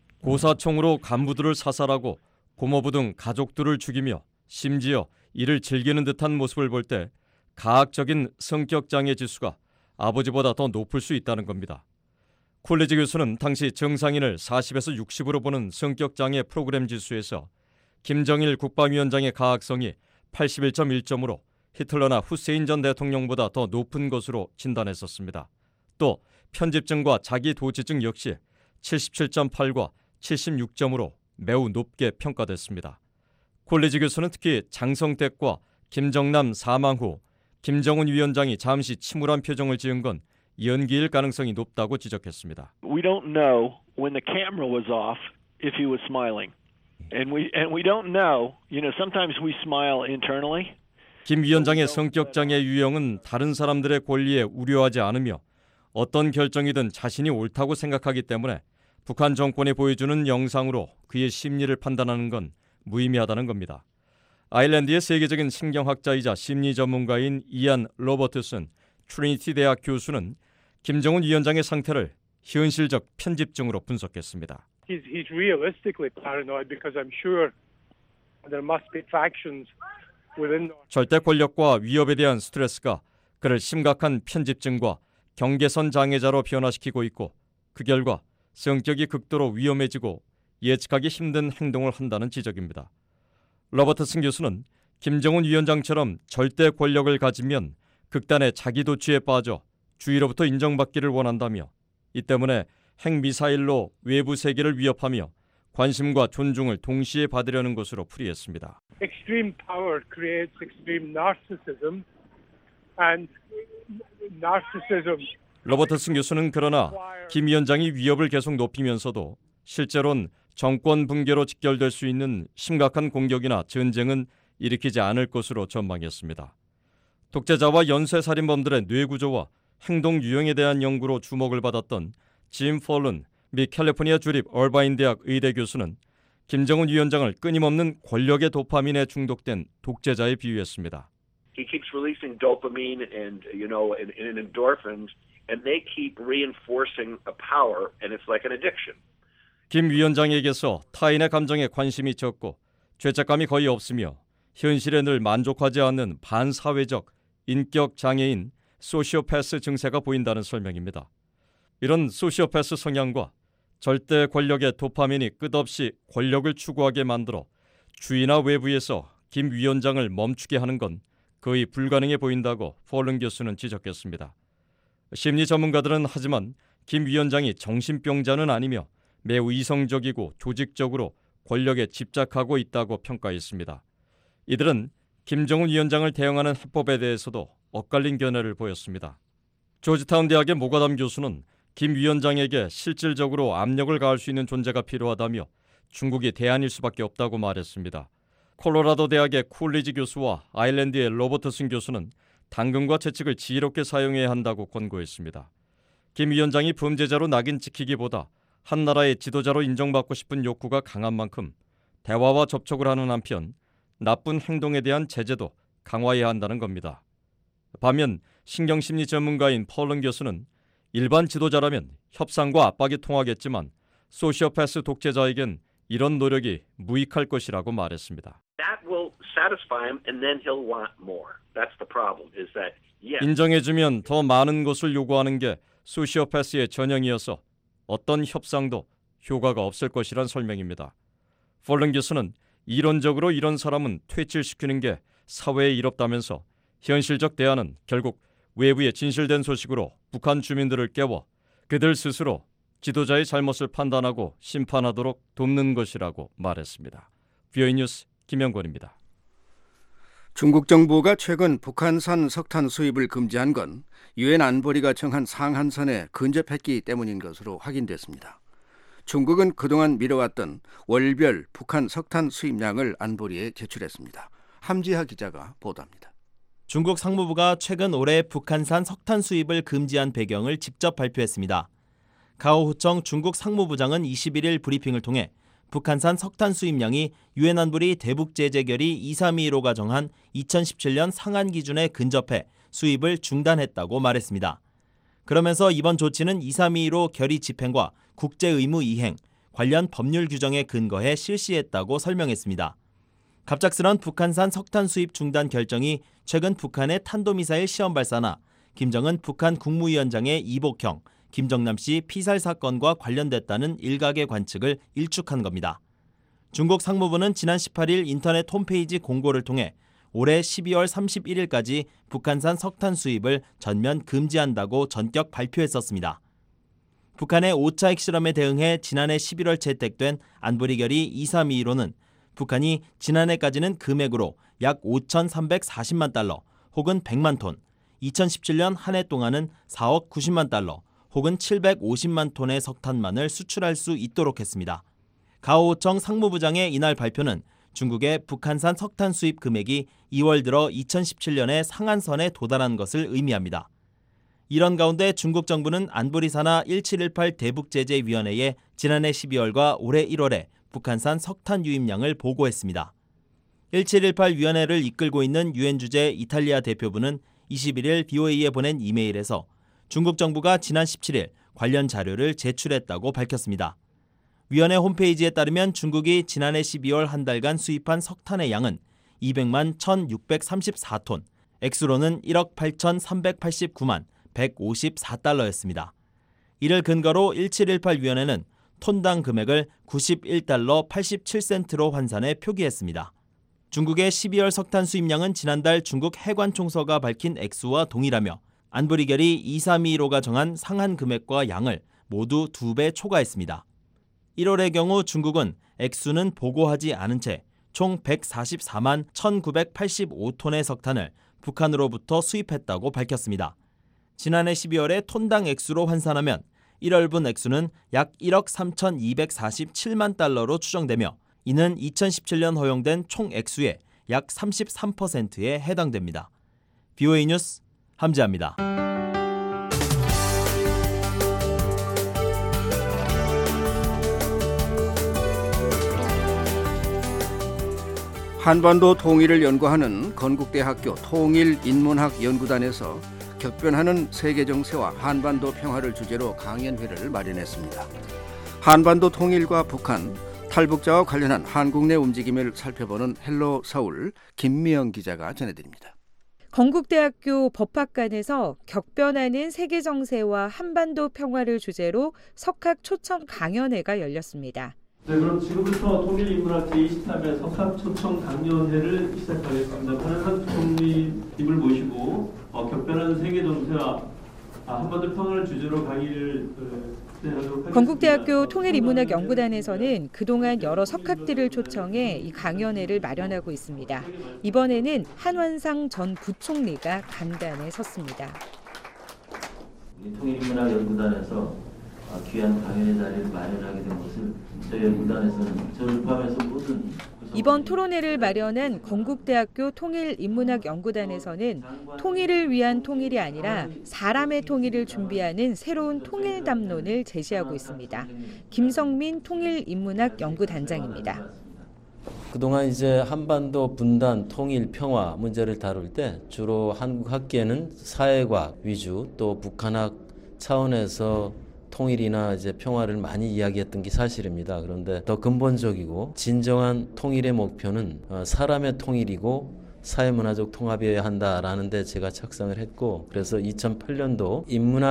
고사총으로 간부들을 사살하고 고모부 등 가족들을 죽이며 심지어 이를 즐기는 듯한 모습을 볼 때 가학적인 성격장애 지수가 아버지보다 더 높을 수 있다는 겁니다. 콜리지 교수는 당시 정상인을 사십에서 육십으로 보는 성격장애 프로그램 지수에서 김정일 국방위원장의 가학성이 팔십일 점 일 점으로 히틀러나 후세인 전 대통령보다 더 높은 것으로 진단했었습니다. 또 편집증과 자기 도취증 역시 칠십칠 점 팔과 칠십육 점으로 매우 높게 평가됐습니다. 콜리지 교수는 특히 장성택과 김정남 사망 후 김정은 위원장이 잠시 침울한 표정을 지은 건 연기일 가능성이 높다고 지적했습니다. We don't know when the camera was off if he was smiling. And we and we don't know, you know, sometimes we smile internally. 김 위원장의 성격장애 유형은 다른 사람들의 권리에 우려하지 않으며 어떤 결정이든 자신이 옳다고 생각하기 때문에 북한 정권이 보여주는 영상으로 그의 심리를 판단하는 건 무의미하다는 겁니다. 아일랜드의 세계적인 신경학자이자 심리 전문가인 이안 로버트슨 트리니티 대학 교수는 김정은 위원장의 상태를 현실적 편집증으로 분석했습니다. He's, he's realistically paranoid because I'm sure there must be factions within. 절대 권력과 위협에 대한 스트레스가 그를 심각한 편집증과 경계선 장애자로 변화시키고 있고 그 결과 성격이 극도로 위험해지고 예측하기 힘든 행동을 한다는 지적입니다. 로버트슨 교수는 김정은 위원장처럼 절대 권력을 가지면 극단의 자기도취에 빠져 주위로부터 인정받기를 원한다며 이 때문에 핵미사일로 외부 세계를 위협하며 관심과 존중을 동시에 받으려는 것으로 풀이했습니다. Extreme power creates extreme narcissism, and narcissism. 로버트슨 교수는 그러나 김 위원장이 위협을 계속 높이면서도 실제로는 정권 붕괴로 직결될 수 있는 심각한 공격이나 전쟁은 일으키지 않을 것으로 전망했습니다. 독재자와 연쇄살인범들의 뇌구조와 행동 유형에 대한 연구로 주목을 받았던 짐 폴른 미 캘리포니아 주립 얼바인 대학 의대 교수는 김정은 위원장을 끊임없는 권력의 도파민에 중독된 독재자에 비유했습니다. He keeps releasing dopamine and you know and, and endorphins, and they keep reinforcing a power, and it's like an addiction. 김 위원장에게서 타인의 감정에 관심이 적고 죄책감이 거의 없으며 현실에 늘 만족하지 않는 반사회적 인격 장애인 소시오패스 증세가 보인다는 설명입니다. 이런 소시오패스 성향과 절대 권력의 도파민이 끝없이 권력을 추구하게 만들어 주위나 외부에서 김 위원장을 멈추게 하는 건 거의 불가능해 보인다고 폴른 교수는 지적했습니다. 심리 전문가들은 하지만 김 위원장이 정신병자는 아니며 매우 이성적이고 조직적으로 권력에 집착하고 있다고 평가했습니다. 이들은 김정은 위원장을 대응하는 해법에 대해서도 엇갈린 견해를 보였습니다. 조지타운 대학의 모가담 교수는 김 위원장에게 실질적으로 압력을 가할 수 있는 존재가 필요하다며 중국이 대안일 수밖에 없다고 말했습니다. 콜로라도 대학의 쿨리지 교수와 아일랜드의 로버트슨 교수는 당근과 채찍을 지혜롭게 사용해야 한다고 권고했습니다. 김 위원장이 범죄자로 낙인 찍히기보다 한 나라의 지도자로 인정받고 싶은 욕구가 강한 만큼 대화와 접촉을 하는 한편 나쁜 행동에 대한 제재도 강화해야 한다는 겁니다. 반면 신경심리 전문가인 폴른 교수는 일반 지도자라면 협상과 압박이 통하겠지만 소시오패스 독재자에겐 이런 노력이 무익할 것이라고 말했습니다. That will satisfy him, and then he'll want more. That's the problem. Is that yes. 인정해주면 더 많은 것을 요구하는 게 소시오패스의 전형이어서 어떤 협상도 효과가 없을 것이란 설명입니다. 폴른 교수는 이론적으로 이런 사람은 퇴출시키는 게 사회에 이롭다면서 현실적 대안은 결국 외부의 진실된 소식으로 북한 주민들을 깨워 그들 스스로 지도자의 잘못을 판단하고 심판하도록 돕는 것이라고 말했습니다. 비오이 뉴스 김영권입니다. 중국 정부가 최근 북한산 석탄 수입을 금지한 건 유엔 안보리가 정한 상한선에 근접했기 때문인 것으로 확인됐습니다. 중국은 그동안 미뤄왔던 월별 북한 석탄 수입량을 안보리에 제출했습니다. 함지하 기자가 보도합니다. 중국 상무부가 최근 올해 북한산 석탄 수입을 금지한 배경을 직접 발표했습니다. 가오후청 중국 상무부장은 이십일 일 브리핑을 통해 북한산 석탄 수입량이 유엔 안보리 대북제재결의 이삼이일오가 정한 이천십칠 년 상한 기준에 근접해 수입을 중단했다고 말했습니다. 그러면서 이번 조치는 이삼이일오 결의 집행과 국제의무 이행, 관련 법률 규정에 근거해 실시했다고 설명했습니다. 갑작스런 북한산 석탄 수입 중단 결정이 최근 북한의 탄도미사일 시험 발사나 김정은 북한 국무위원장의 이복형, 김정남 씨 피살 사건과 관련됐다는 일각의 관측을 일축한 겁니다. 중국 상무부는 지난 십팔 일 인터넷 홈페이지 공고를 통해 올해 십이월 삼십일일까지 북한산 석탄 수입을 전면 금지한다고 전격 발표했었습니다. 북한의 오 차 핵실험에 대응해 지난해 십일월 채택된 안보리 결의 이삼이일오는 북한이 지난해까지는 금액으로 약 오천삼백사십만 달러 혹은 백만 톤, 이천십칠 년 한 해 동안은 사억 구십만 달러 혹은 칠백오십만 톤의 석탄만을 수출할 수 있도록 했습니다. 가오호청 상무부장의 이날 발표는 중국의 북한산 석탄 수입 금액이 이월 들어 이천십칠 년에 상한선에 도달한 것을 의미합니다. 이런 가운데 중국 정부는 안보리 산하 일칠일팔 대북제재위원회에 지난해 십이월과 올해 일월에 북한산 석탄 유입량을 보고했습니다. 일칠일팔 위원회를 이끌고 있는 유엔 주재 이탈리아 대표부는 이십일 일 비오에이에 보낸 이메일에서 중국 정부가 지난 십칠 일 관련 자료를 제출했다고 밝혔습니다. 위원회 홈페이지에 따르면 중국이 지난해 십이월 한 달간 수입한 석탄의 양은 이백만 천육백삼십사 톤, 액수로는 일억 팔천삼백팔십구만 백오십사 달러였습니다. 이를 근거로 일칠일팔 위원회는 톤당 금액을 구십일 달러 팔십칠 센트로 환산해 표기했습니다. 중국의 십이월 석탄 수입량은 지난달 중국 해관총서가 밝힌 액수와 동일하며 안보리결이 이삼이일오가 정한 상한 금액과 양을 모두 두 배 초과했습니다. 일월의 경우 중국은 액수는 보고하지 않은 채 총 백사십사만 천구백팔십오 톤의 석탄을 북한으로부터 수입했다고 밝혔습니다. 지난해 십이월에 톤당 액수로 환산하면 일월분 액수는 약 일억 삼천이백사십칠만 달러로 추정되며 이는 이천십칠 년 허용된 총 액수의 약 삼십삼 퍼센트에 해당됩니다. 비오에이 뉴스 함지아입니다. 한반도 통일을 연구하는 건국대학교 통일인문학연구단에서 격변하는 세계 정세와 한반도 평화를 주제로 강연회를 마련했습니다. 한반도 통일과 북한, 탈북자와 관련한 한국 내 움직임을 살펴보는 헬로 서울 김미영 기자가 전해드립니다. 건국대학교 법학관에서 격변하는 세계 정세와 한반도 평화를 주제로 석학 초청 강연회가 열렸습니다. 네, 그럼 지금부터 통일인문학 제이십삼 회 석학 초청 강연회를 시작하겠습니다.潘한상 총리님을 모시고 어, 격변하는 세계 정세와 아, 한반도 평화를 주제로 강의를 어, 진행하도록 하겠습니다. 건국대학교 통일인문학연구단에서는 그동안 여러 석학들을 초청해 이 강연회를 마련하고 있습니다. 이번에는 한완상 전 부총리가 강단에 섰습니다. 통일인문학연구단에서 귀한 강연의 자리를 마련하게 된 것을 저희 연구단에서는 저를 포함해서 모든 이번 토론회를 마련한 건국대학교 통일인문학연구단에서는 통일을 위한 통일이 아니라 사람의 통일을 준비하는 새로운 통일 담론을 제시하고 있습니다. 김성민 통일인문학연구단장입니다. 그동안 이제 한반도 분단, 통일, 평화 문제를 다룰 때 주로 한국 학계는 사회과학 위주 또 북한학 차원에서 통일이나 이제 평화를 많이 이야기했던 게 사실입니다. 그런데 더 근본적이고 진정한 통일의 목표는 사람의 통일이고 사회문화적 통합이어야 한다라는 데 제가 착상을 했고, 그래서 이천팔 년도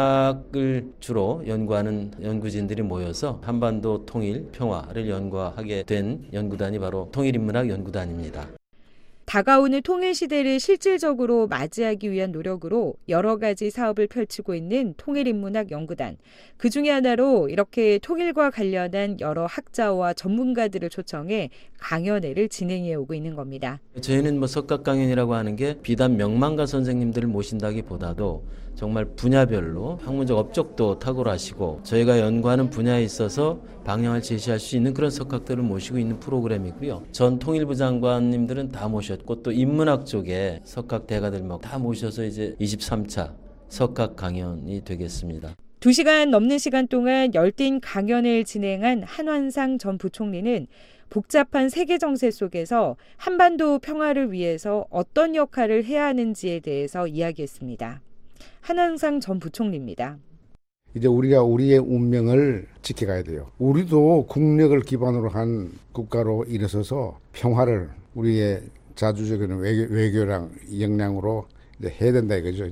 인문학을 주로 연구하는 연구진들이 모여서 한반도 통일, 평화를 연구하게 된 연구단이 바로 통일인문학연구단입니다. 다가오는 통일 시대를 실질적으로 맞이하기 위한 노력으로 여러 가지 사업을 펼치고 있는 통일인문학연구단. 그 중에 하나로 이렇게 통일과 관련한 여러 학자와 전문가들을 초청해 강연회를 진행해 오고 있는 겁니다. 저희는 뭐 석학 강연이라고 하는 게 비단 명망가 선생님들을 모신다기보다도 정말 분야별로 학문적 업적도 탁월하시고 저희가 연구하는 분야에 있어서 방향을 제시할 수 있는 그런 석학들을 모시고 있는 프로그램이고요. 전 통일부 장관님들은 다 모셨고 또 인문학 쪽에 석학 대가들 막 다 모셔서 이제 이십삼 차 석학 강연이 되겠습니다. 두 시간 넘는 시간 동안 열띤 강연을 진행한 한완상 전 부총리는 복잡한 세계 정세 속에서 한반도 평화를 위해서 어떤 역할을 해야 하는지에 대해서 이야기했습니다. 한완상 전 부총리입니다. 이제 우리가 우리의 운명을 지켜가야 돼요. 우리도 국력을 기반으로 한 국가로 일어서서 평화를 우리의 자주적인 외교, 외교랑 역량으로 이제 해야 된다 이거죠.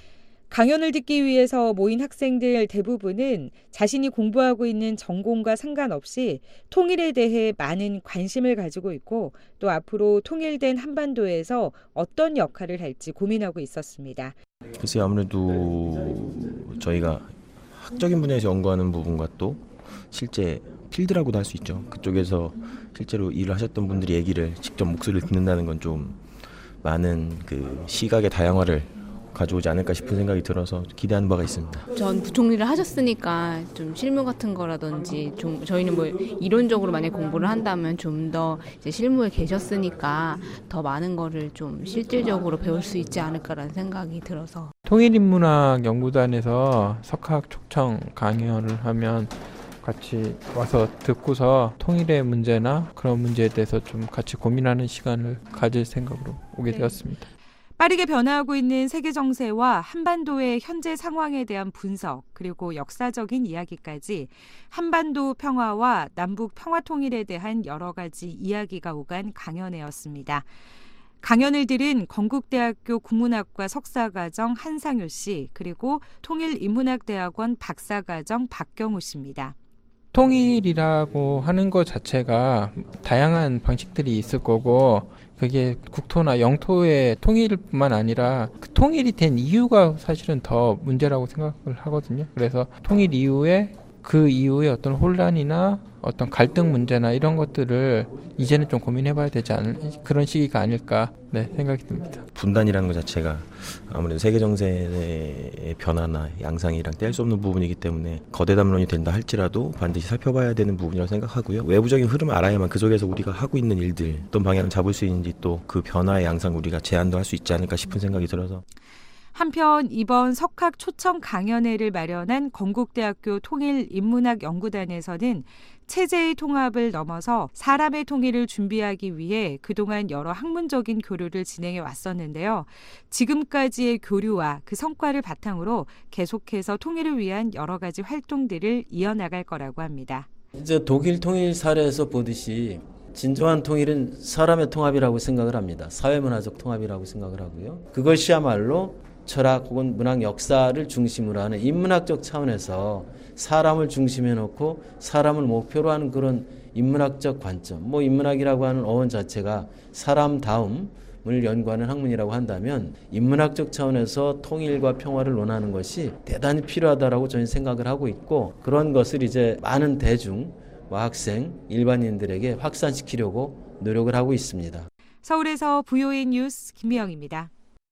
강연을 듣기 위해서 모인 학생들 대부분은 자신이 공부하고 있는 전공과 상관없이 통일에 대해 많은 관심을 가지고 있고 또 앞으로 통일된 한반도에서 어떤 역할을 할지 고민하고 있었습니다. 글쎄요, 아무래도 저희가 학적인 분야에서 연구하는 부분과 또 실제 필드라고도 할 수 있죠. 그쪽에서 실제로 일을 하셨던 분들이 얘기를 직접 목소리를 듣는다는 건 좀 많은 그 시각의 다양화를 가져오지 않을까 싶은 생각이 들어서 기대하는 바가 있습니다. 전 부총리를 하셨으니까 좀 실무 같은 거라든지 좀 저희는 뭐 이론적으로 만약 공부를 한다면 좀 더 이제 실무에 계셨으니까 더 많은 거를 좀 실질적으로 배울 수 있지 않을까라는 생각이 들어서 통일인문학연구단에서 석학 초청 강연을 하면 같이 와서 듣고서 통일의 문제나 그런 문제에 대해서 좀 같이 고민하는 시간을 가질 생각으로 오게 네. 되었습니다. 빠르게 변화하고 있는 세계 정세와 한반도의 현재 상황에 대한 분석 그리고 역사적인 이야기까지 한반도 평화와 남북 평화 통일에 대한 여러 가지 이야기가 오간 강연회였습니다. 강연을 들은 건국대학교 국문학과 석사과정 한상효 씨 그리고 통일인문학대학원 박사과정 박경우 씨입니다. 통일이라고 하는 것 자체가 다양한 방식들이 있을 거고 그게 국토나 영토의 통일뿐만 아니라 그 통일이 된 이유가 사실은 더 문제라고 생각을 하거든요. 그래서 통일 이후에 그 이후에 어떤 혼란이나 어떤 갈등 문제나 이런 것들을 이제는 좀 고민해봐야 되지 않을 그런 시기가 아닐까 네, 생각이 듭니다. 분단이라는 것 자체가 아무래도 세계 정세의 변화나 양상이랑 뗄 수 없는 부분이기 때문에 거대 담론이 된다 할지라도 반드시 살펴봐야 되는 부분이라고 생각하고요. 외부적인 흐름을 알아야만 그 속에서 우리가 하고 있는 일들 어떤 방향을 잡을 수 있는지 또 그 변화의 양상 우리가 제한도 할 수 있지 않을까 싶은 생각이 들어서 한편 이번 석학 초청 강연회를 마련한 건국대학교 통일인문학연구단에서는 체제의 통합을 넘어서 사람의 통일을 준비하기 위해 그동안 여러 학문적인 교류를 진행해 왔었는데요. 지금까지의 교류와 그 성과를 바탕으로 계속해서 통일을 위한 여러 가지 활동들을 이어나갈 거라고 합니다. 이제 독일 통일 사례에서 보듯이 진정한 통일은 사람의 통합이라고 생각을 합니다. 사회문화적 통합이라고 생각을 하고요. 그것이야말로 철학 혹은 문학 역사를 중심으로 하는 인문학적 차원에서 사람을 중심에 놓고 사람을 목표로 하는 그런 인문학적 관점, 뭐 인문학이라고 하는 어원 자체가 사람다움을 연구하는 학문이라고 한다면 인문학적 차원에서 통일과 평화를 논하는 것이 대단히 필요하다라고 저는 생각을 하고 있고 그런 것을 이제 많은 대중, 학생, 일반인들에게 확산시키려고 노력을 하고 있습니다. 서울에서 브이오에이 뉴스 김미영입니다.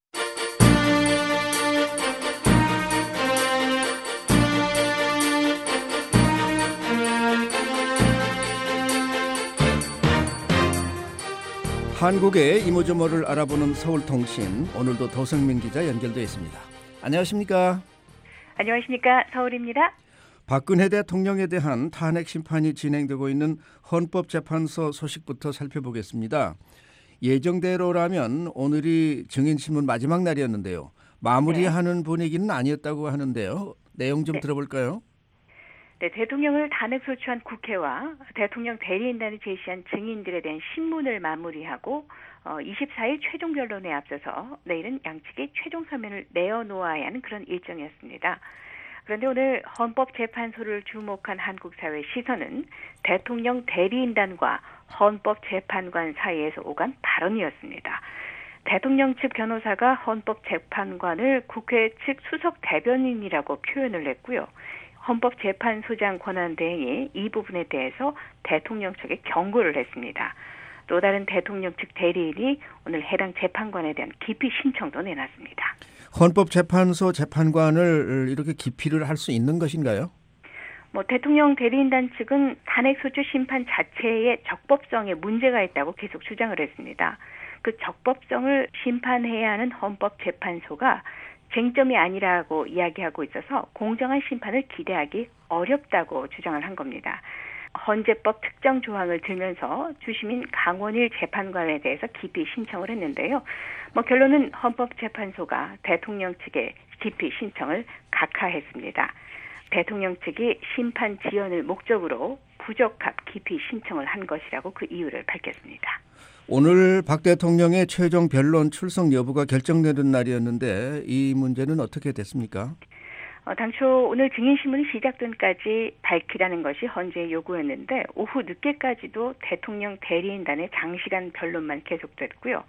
한국의 이모저모를 알아보는 서울통신, 오늘도 도성민 기자 연결되어 있습니다. 안녕하십니까? 안녕하십니까? 서울입니다. 박근혜 대통령에 대한 탄핵 심판이 진행되고 있는 헌법재판소 소식부터 살펴보겠습니다. 예정대로라면 오늘이 증인신문 마지막 날이었는데요. 마무리하는 네. 분위기는 아니었다고 하는데요. 내용 좀 네. 들어볼까요? 네, 대통령을 탄핵 소추한 국회와 대통령 대리인단이 제시한 증인들에 대한 신문을 마무리하고 어, 이십사일 최종 변론에 앞서서 내일은 양측이 최종 서면을 내어놓아야 하는 그런 일정이었습니다. 그런데 오늘 헌법재판소를 주목한 한국 사회 시선은 대통령 대리인단과 헌법재판관 사이에서 오간 발언이었습니다. 대통령 측 변호사가 헌법재판관을 국회 측 수석 대변인이라고 표현을 했고요. 헌법재판소장 권한대행이 이 부분에 대해서 대통령 측에 경고를 했습니다. 또 다른 대통령 측 대리인이 오늘 해당 재판관에 대한 기피 신청도 내놨습니다. 헌법재판소 재판관을 이렇게 기피를 할 수 있는 것인가요? 뭐 대통령 대리인단 측은 탄핵소추 심판 자체의 적법성에 문제가 있다고 계속 주장을 했습니다. 그 적법성을 심판해야 하는 헌법재판소가 쟁점이 아니라고 이야기하고 있어서 공정한 심판을 기대하기 어렵다고 주장을 한 겁니다. 헌재법 특정 조항을 들면서 주심인 강원일 재판관에 대해서 기피 신청을 했는데요. 뭐 결론은 헌법재판소가 대통령 측의 기피 신청을 각하했습니다. 대통령 측이 심판 지연을 목적으로 부적합 기피 신청을 한 것이라고 그 이유를 밝혔습니다. 오늘 박 대통령의 최종 변론 출석 여부가 결정되는 날이었는데 이 문제는 어떻게 됐습니까? 어, 당초 오늘 증인신문이 시작된까지 밝히라는 것이 헌재의 요구였는데 오후 늦게까지도 대통령 대리인단의 장시간 변론만 계속됐고요.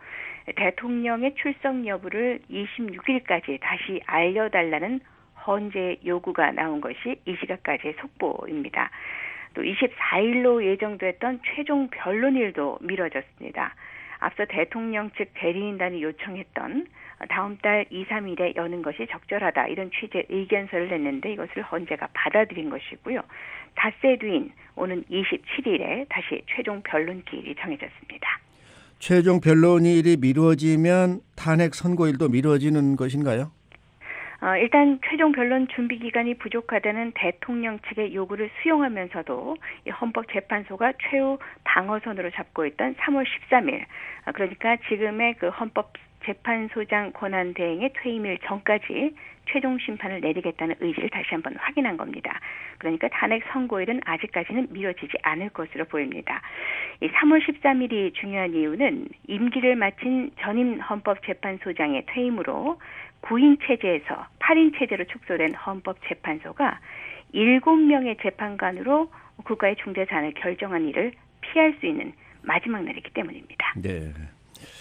대통령의 출석 여부를 이십육일까지 다시 알려달라는 헌재의 요구가 나온 것이 이 시각까지의 속보입니다. 또 이십사일로 예정됐던 최종 변론일도 미뤄졌습니다. 앞서 대통령 측 대리인단이 요청했던 다음 달 이, 삼일에 여는 것이 적절하다 이런 취지의 의견서를 냈는데 이것을 헌재가 받아들인 것이고요. 닷새 뒤인 오는 이십칠일에 다시 최종 변론기일이 정해졌습니다. 최종 변론일이 미뤄지면 탄핵 선고일도 미뤄지는 것인가요? 어, 일단 최종 변론 준비 기간이 부족하다는 대통령 측의 요구를 수용하면서도 이 헌법재판소가 최후 방어선으로 잡고 있던 삼월 십삼일, 어, 그러니까 지금의 그 헌법재판소장 권한대행의 퇴임일 전까지 최종 심판을 내리겠다는 의지를 다시 한번 확인한 겁니다. 그러니까 탄핵 선고일은 아직까지는 미뤄지지 않을 것으로 보입니다. 이 삼월 십삼일이 중요한 이유는 임기를 마친 전임 헌법재판소장의 퇴임으로 구인 체제에서 팔인 체제로 축소된 헌법재판소가 일곱 명의 재판관으로 국가의 중대 사안을 결정한 일을 피할 수 있는 마지막 날이기 때문입니다. 네.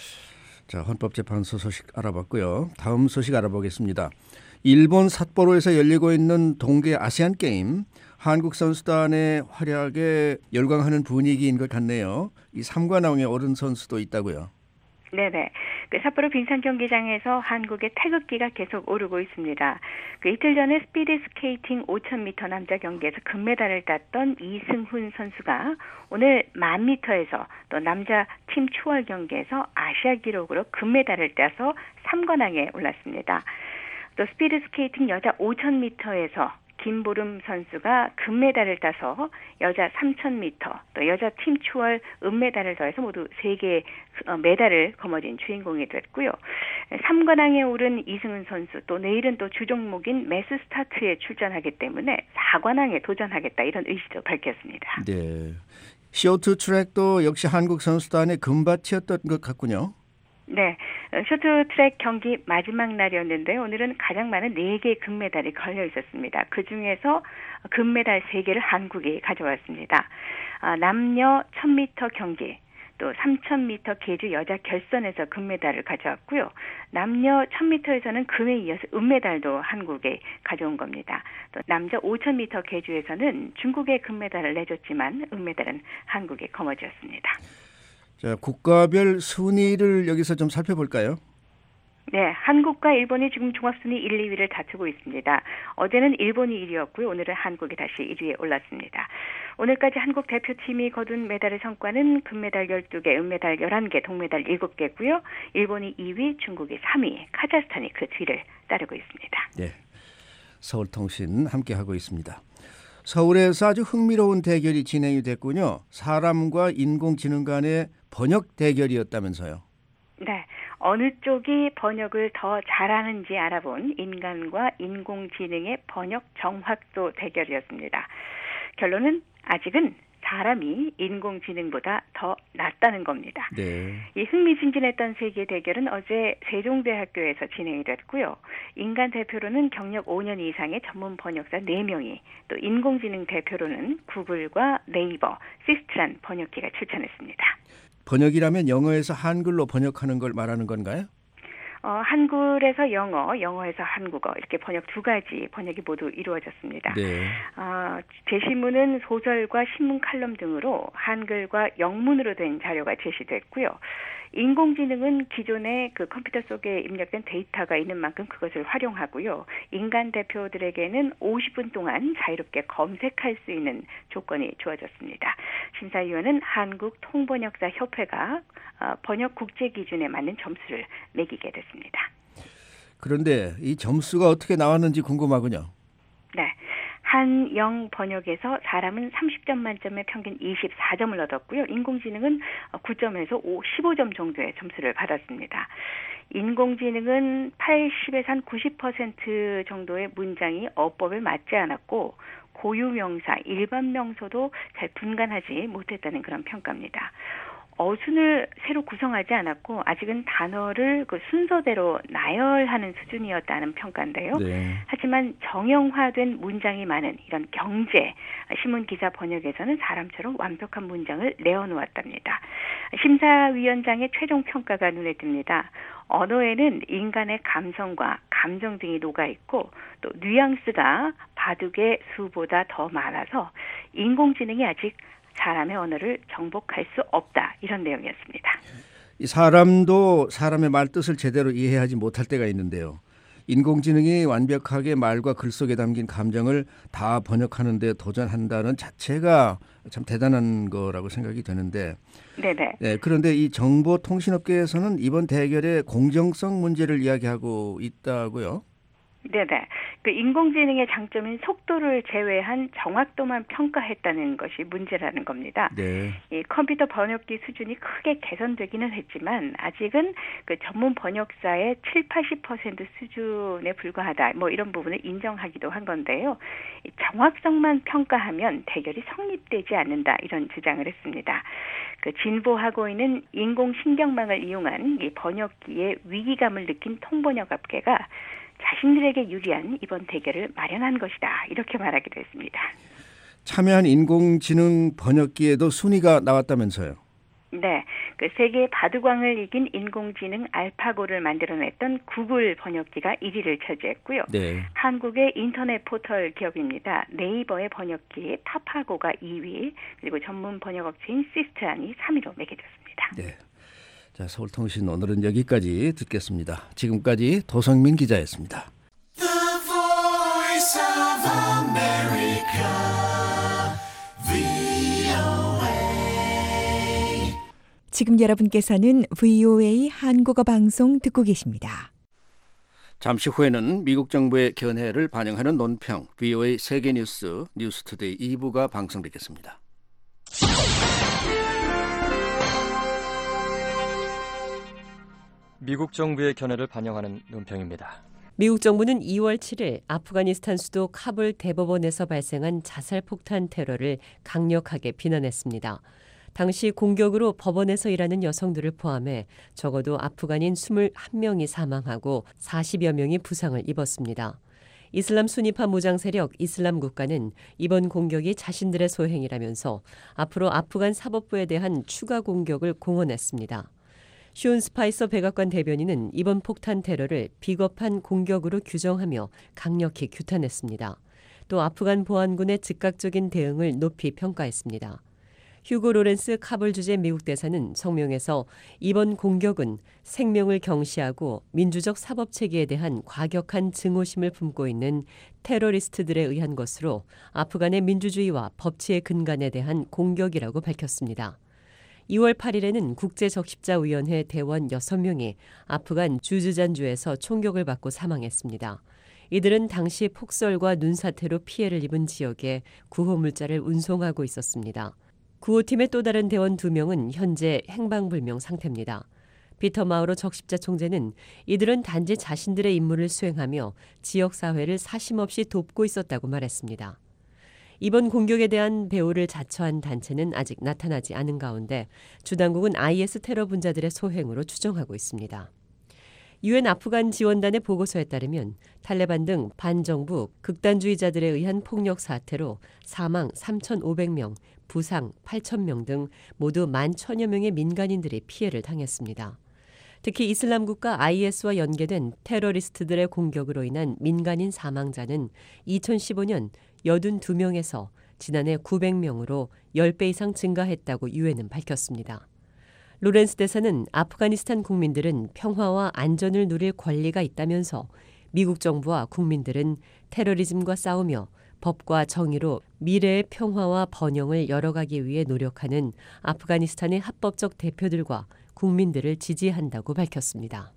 자, 헌법재판소 소식 알아봤고요. 다음 소식 알아보겠습니다. 일본 삿포로에서 열리고 있는 동계 아시안 게임, 한국 선수단의 활약에 열광하는 분위기인 것 같네요. 이 삼관왕에 오른 선수도 있다고요. 네네. 그 삿포로 빙상 경기장에서 한국의 태극기가 계속 오르고 있습니다. 그 이틀 전에 스피드 스케이팅 오천 미터 남자 경기에서 금메달을 땄던 이승훈 선수가 오늘 만 미터에서 또 남자 팀 추월 경기에서 아시아 기록으로 금메달을 따서 삼관왕에 올랐습니다. 또 스피드 스케이팅 여자 오천 미터에서 김보름 선수가 금메달을 따서 여자 삼천 미터, 또 여자 팀 추월 은메달을 더해서 모두 세 개의 메달을 거머쥔 주인공이 됐고요. 삼관왕에 오른 이승훈 선수, 또 내일은 또 주종목인 매스 스타트에 출전하기 때문에 사관왕에 도전하겠다, 이런 의지도 밝혔습니다. 네, 쇼트 트랙도 역시 한국 선수단의 금밭이었던 것 같군요. 네, 쇼트트랙 경기 마지막 날이었는데 오늘은 가장 많은 네 개의 금메달이 걸려 있었습니다. 그중에서 금메달 세 개를 한국이 가져왔습니다. 남녀 천 미터 경기, 또 삼천 미터 계주 여자 결선에서 금메달을 가져왔고요. 남녀 천 미터에서는 금에 이어서 은메달도 한국에 가져온 겁니다. 또 남자 오천 미터 계주에서는 중국에 금메달을 내줬지만 은메달은 한국에 거머쥐었습니다. 자, 국가별 순위를 여기서 좀 살펴볼까요? 네, 한국과 일본이 지금 종합순위 일, 이 위를 다투고 있습니다. 어제는 일본이 일 위였고요. 오늘은 한국이 다시 일 위에 올랐습니다. 오늘까지 한국 대표팀이 거둔 메달의 성과는 금메달 열두 개, 은메달 열한 개, 동메달 일곱 개고요. 일본이 이 위, 중국이 삼 위, 카자흐스탄이 그 뒤를 따르고 있습니다. 네, 서울통신 함께하고 있습니다. 서울에서 아주 흥미로운 대결이 진행이 됐군요. 사람과 인공지능 간의 번역 대결이었다면서요. 네, 어느 쪽이 번역을 더 잘하는지 알아본 인간과 인공지능의 번역 정확도 대결이었습니다. 결론은 아직은 사람이 인공지능보다 더 낫다는 겁니다. 네. 이 흥미진진했던 세계 대결은 어제 세종대학교에서 진행이 됐고요. 인간 대표로는 경력 오 년 이상의 전문 번역사 네 명이, 또 인공지능 대표로는 구글과 네이버, 시스트란 번역기가 출전했습니다. 번역이라면 영어에서 한글로 번역하는 걸 말하는 건가요? 어, 한글에서 영어, 영어에서 한국어, 이렇게 번역 두 가지 번역이 모두 이루어졌습니다. 네. 어, 제시문은 소설과 신문 칼럼 등으로 한글과 영문으로 된 자료가 제시됐고요. 인공지능은 기존의 그 컴퓨터 속에 입력된 데이터가 있는 만큼 그것을 활용하고요. 인간 대표들에게는 오십 분 동안 자유롭게 검색할 수 있는 조건이 주어졌습니다. 심사위원은 한국통번역사협회가 번역 국제 기준에 맞는 점수를 매기게 됐습니다. 그런데 이 점수가 어떻게 나왔는지 궁금하군요. 네. 한영 번역에서 사람은 삼십 점 만점에 평균 이십사 점을 얻었고요. 인공지능은 구 점에서 십오 점 정도의 점수를 받았습니다. 인공지능은 팔십에서 한 구십 퍼센트 정도의 문장이 어법에 맞지 않았고, 고유명사, 일반 명소도 잘 분간하지 못했다는 그런 평가입니다. 어순을 새로 구성하지 않았고 아직은 단어를 그 순서대로 나열하는 수준이었다는 평가인데요. 네. 하지만 정형화된 문장이 많은 이런 경제, 신문 기사 번역에서는 사람처럼 완벽한 문장을 내어놓았답니다. 심사위원장의 최종 평가가 눈에 띕니다. 언어에는 인간의 감성과 감정 등이 녹아있고, 또 뉘앙스가 바둑의 수보다 더 많아서 인공지능이 아직 사람의 언어를 정복할 수 없다, 이런 내용이었습니다. 이 사람도 사람의 말뜻을 제대로 이해하지 못할 때가 있는데요. 인공지능이 완벽하게 말과 글 속에 담긴 감정을 다 번역하는 데 도전한다는 자체가 참 대단한 거라고 생각이 되는데, 네네. 네, 그런데 이 정보통신업계에서는 이번 대결의 공정성 문제를 이야기하고 있다고요? 네네. 그 인공지능의 장점인 속도를 제외한 정확도만 평가했다는 것이 문제라는 겁니다. 네. 이 컴퓨터 번역기 수준이 크게 개선되기는 했지만 아직은 그 전문 번역사의 칠, 팔십 퍼센트 수준에 불과하다, 뭐 이런 부분을 인정하기도 한 건데요. 이 정확성만 평가하면 대결이 성립되지 않는다, 이런 주장을 했습니다. 그 진보하고 있는 인공신경망을 이용한 이 번역기의 위기감을 느낀 통번역업계가 자신들에게 유리한 이번 대결을 마련한 것이다, 이렇게 말하기도 했습니다. 참여한 인공지능 번역기에도 순위가 나왔다면서요? 네, 그 세계 바둑왕을 이긴 인공지능 알파고를 만들어냈던 구글 번역기가 일 위를 차지했고요. 네. 한국의 인터넷 포털 기업입니다. 네이버의 번역기 파파고가 이 위, 그리고 전문 번역업체인 시스트안이 삼 위로 매겨졌습니다. 네. 자, 서울통신 오늘은 여기까지 듣겠습니다. 지금까지 도성민 기자였습니다. The Voice of America, 브이오에이. 지금 여러분께서는 브이오에이 한국어 방송 듣고 계십니다. 잠시 후에는 미국 정부의 견해를 반영하는 논평, 브이오에이 세계뉴스 뉴스투데이 이 부가 방송되겠습니다. 미국 정부의 견해를 반영하는 논평입니다. 미국 정부는 이월 칠일 아프가니스탄 수도 카불 대법원에서 발생한 자살폭탄 테러를 강력하게 비난했습니다. 당시 공격으로 법원에서 일하는 여성들을 포함해 적어도 아프간인 이십일 명이 사망하고 사십여 명이 부상을 입었습니다. 이슬람 순위파 무장 세력 이슬람 국가는 이번 공격이 자신들의 소행이라면서 앞으로 아프간 사법부에 대한 추가 공격을 공언했습니다. 슌 스파이서 백악관 대변인은 이번 폭탄 테러를 비겁한 공격으로 규정하며 강력히 규탄했습니다. 또 아프간 보안군의 즉각적인 대응을 높이 평가했습니다. 휴고 로렌스 카불 주재 미국 대사는 성명에서 이번 공격은 생명을 경시하고 민주적 사법체계에 대한 과격한 증오심을 품고 있는 테러리스트들에 의한 것으로 아프간의 민주주의와 법치의 근간에 대한 공격이라고 밝혔습니다. 이월 팔일에는 국제적십자위원회 대원 여섯 명이 아프간 주즈잔주에서 총격을 받고 사망했습니다. 이들은 당시 폭설과 눈사태로 피해를 입은 지역에 구호물자를 운송하고 있었습니다. 구호팀의 또 다른 대원 두 명은 현재 행방불명 상태입니다. 피터 마우로 적십자 총재는 이들은 단지 자신들의 임무를 수행하며 지역사회를 사심없이 돕고 있었다고 말했습니다. 이번 공격에 대한 배후를 자처한 단체는 아직 나타나지 않은 가운데 주당국은 아이에스 테러 분자들의 소행으로 추정하고 있습니다. 유엔 아프간 지원단의 보고서에 따르면 탈레반 등 반정부 극단주의자들에 의한 폭력 사태로 사망 삼천오백 명, 부상 팔천 명 등 모두 만 천여 명의 민간인들이 피해를 당했습니다. 특히 이슬람 국가 아이에스와 연계된 테러리스트들의 공격으로 인한 민간인 사망자는 이천십오 년 팔십이 명에서 지난해 구백 명으로 십 배 이상 증가했다고 유엔은 밝혔습니다. 로렌스 대사는 아프가니스탄 국민들은 평화와 안전을 누릴 권리가 있다면서 미국 정부와 국민들은 테러리즘과 싸우며 법과 정의로 미래의 평화와 번영을 열어가기 위해 노력하는 아프가니스탄의 합법적 대표들과 국민들을 지지한다고 밝혔습니다.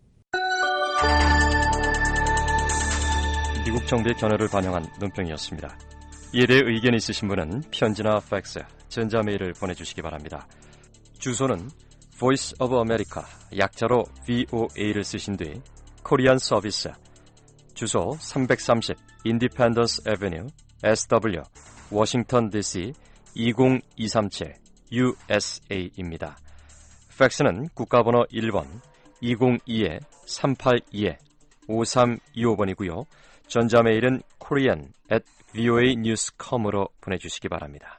미국 정부의 견해를 반영한 논평이었습니다. 이에 대해 의견이 있으신 분은 편지나 팩스, 전자메일을 보내주시기 바랍니다. 주소는 Voice of America, 약자로 브이오에이를 쓰신 뒤 코리안 서비스, 주소 삼백삼십 Independence Avenue, 에스더블유, 워싱턴 디씨 이공이삼칠 유에스에이입니다. 팩스는 국가번호 일 번 이공이 삼팔이 오삼이오 번이고요. 전자메일은 korean at 브이오에이 뉴스 닷컴으로 보내주시기 바랍니다.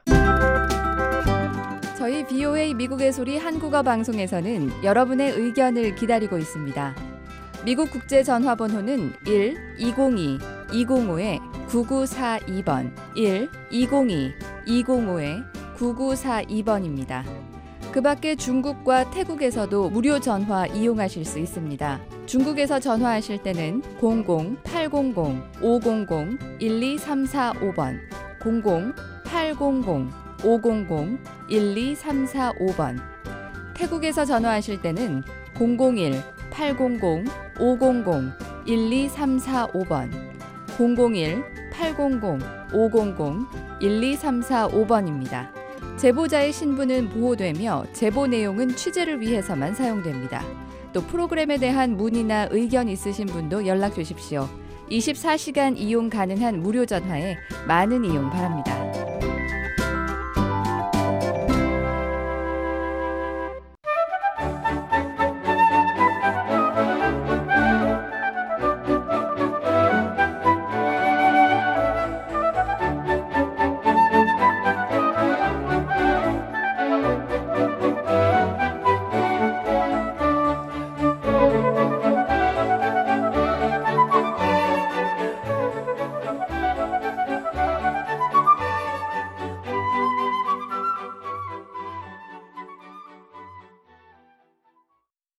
저희 브이오에이 미국의 소리 한국어 방송에서는 여러분의 의견을 기다리고 있습니다. 미국 국제 전화번호는 일 이공이 이공오 구구사이 번, 일 이공이 이공오 구구사이 번입니다. 그 밖에 중국과 태국에서도 무료 전화 이용하실 수 있습니다. 중국에서 전화하실 때는 공공 팔공공 오공공 일이삼사오 번, 공공 팔공공 오공공 일이삼사오 번, 태국에서 전화하실 때는 공공일 팔공공 오공공 일이삼사오 번, 공공일 팔공공 오공공 일이삼사오 번입니다. 제보자의 신분은 보호되며 제보 내용은 취재를 위해서만 사용됩니다. 또 프로그램에 대한 문의나 의견 있으신 분도 연락 주십시오. 이십사 시간 이용 가능한 무료 전화에 많은 이용 바랍니다.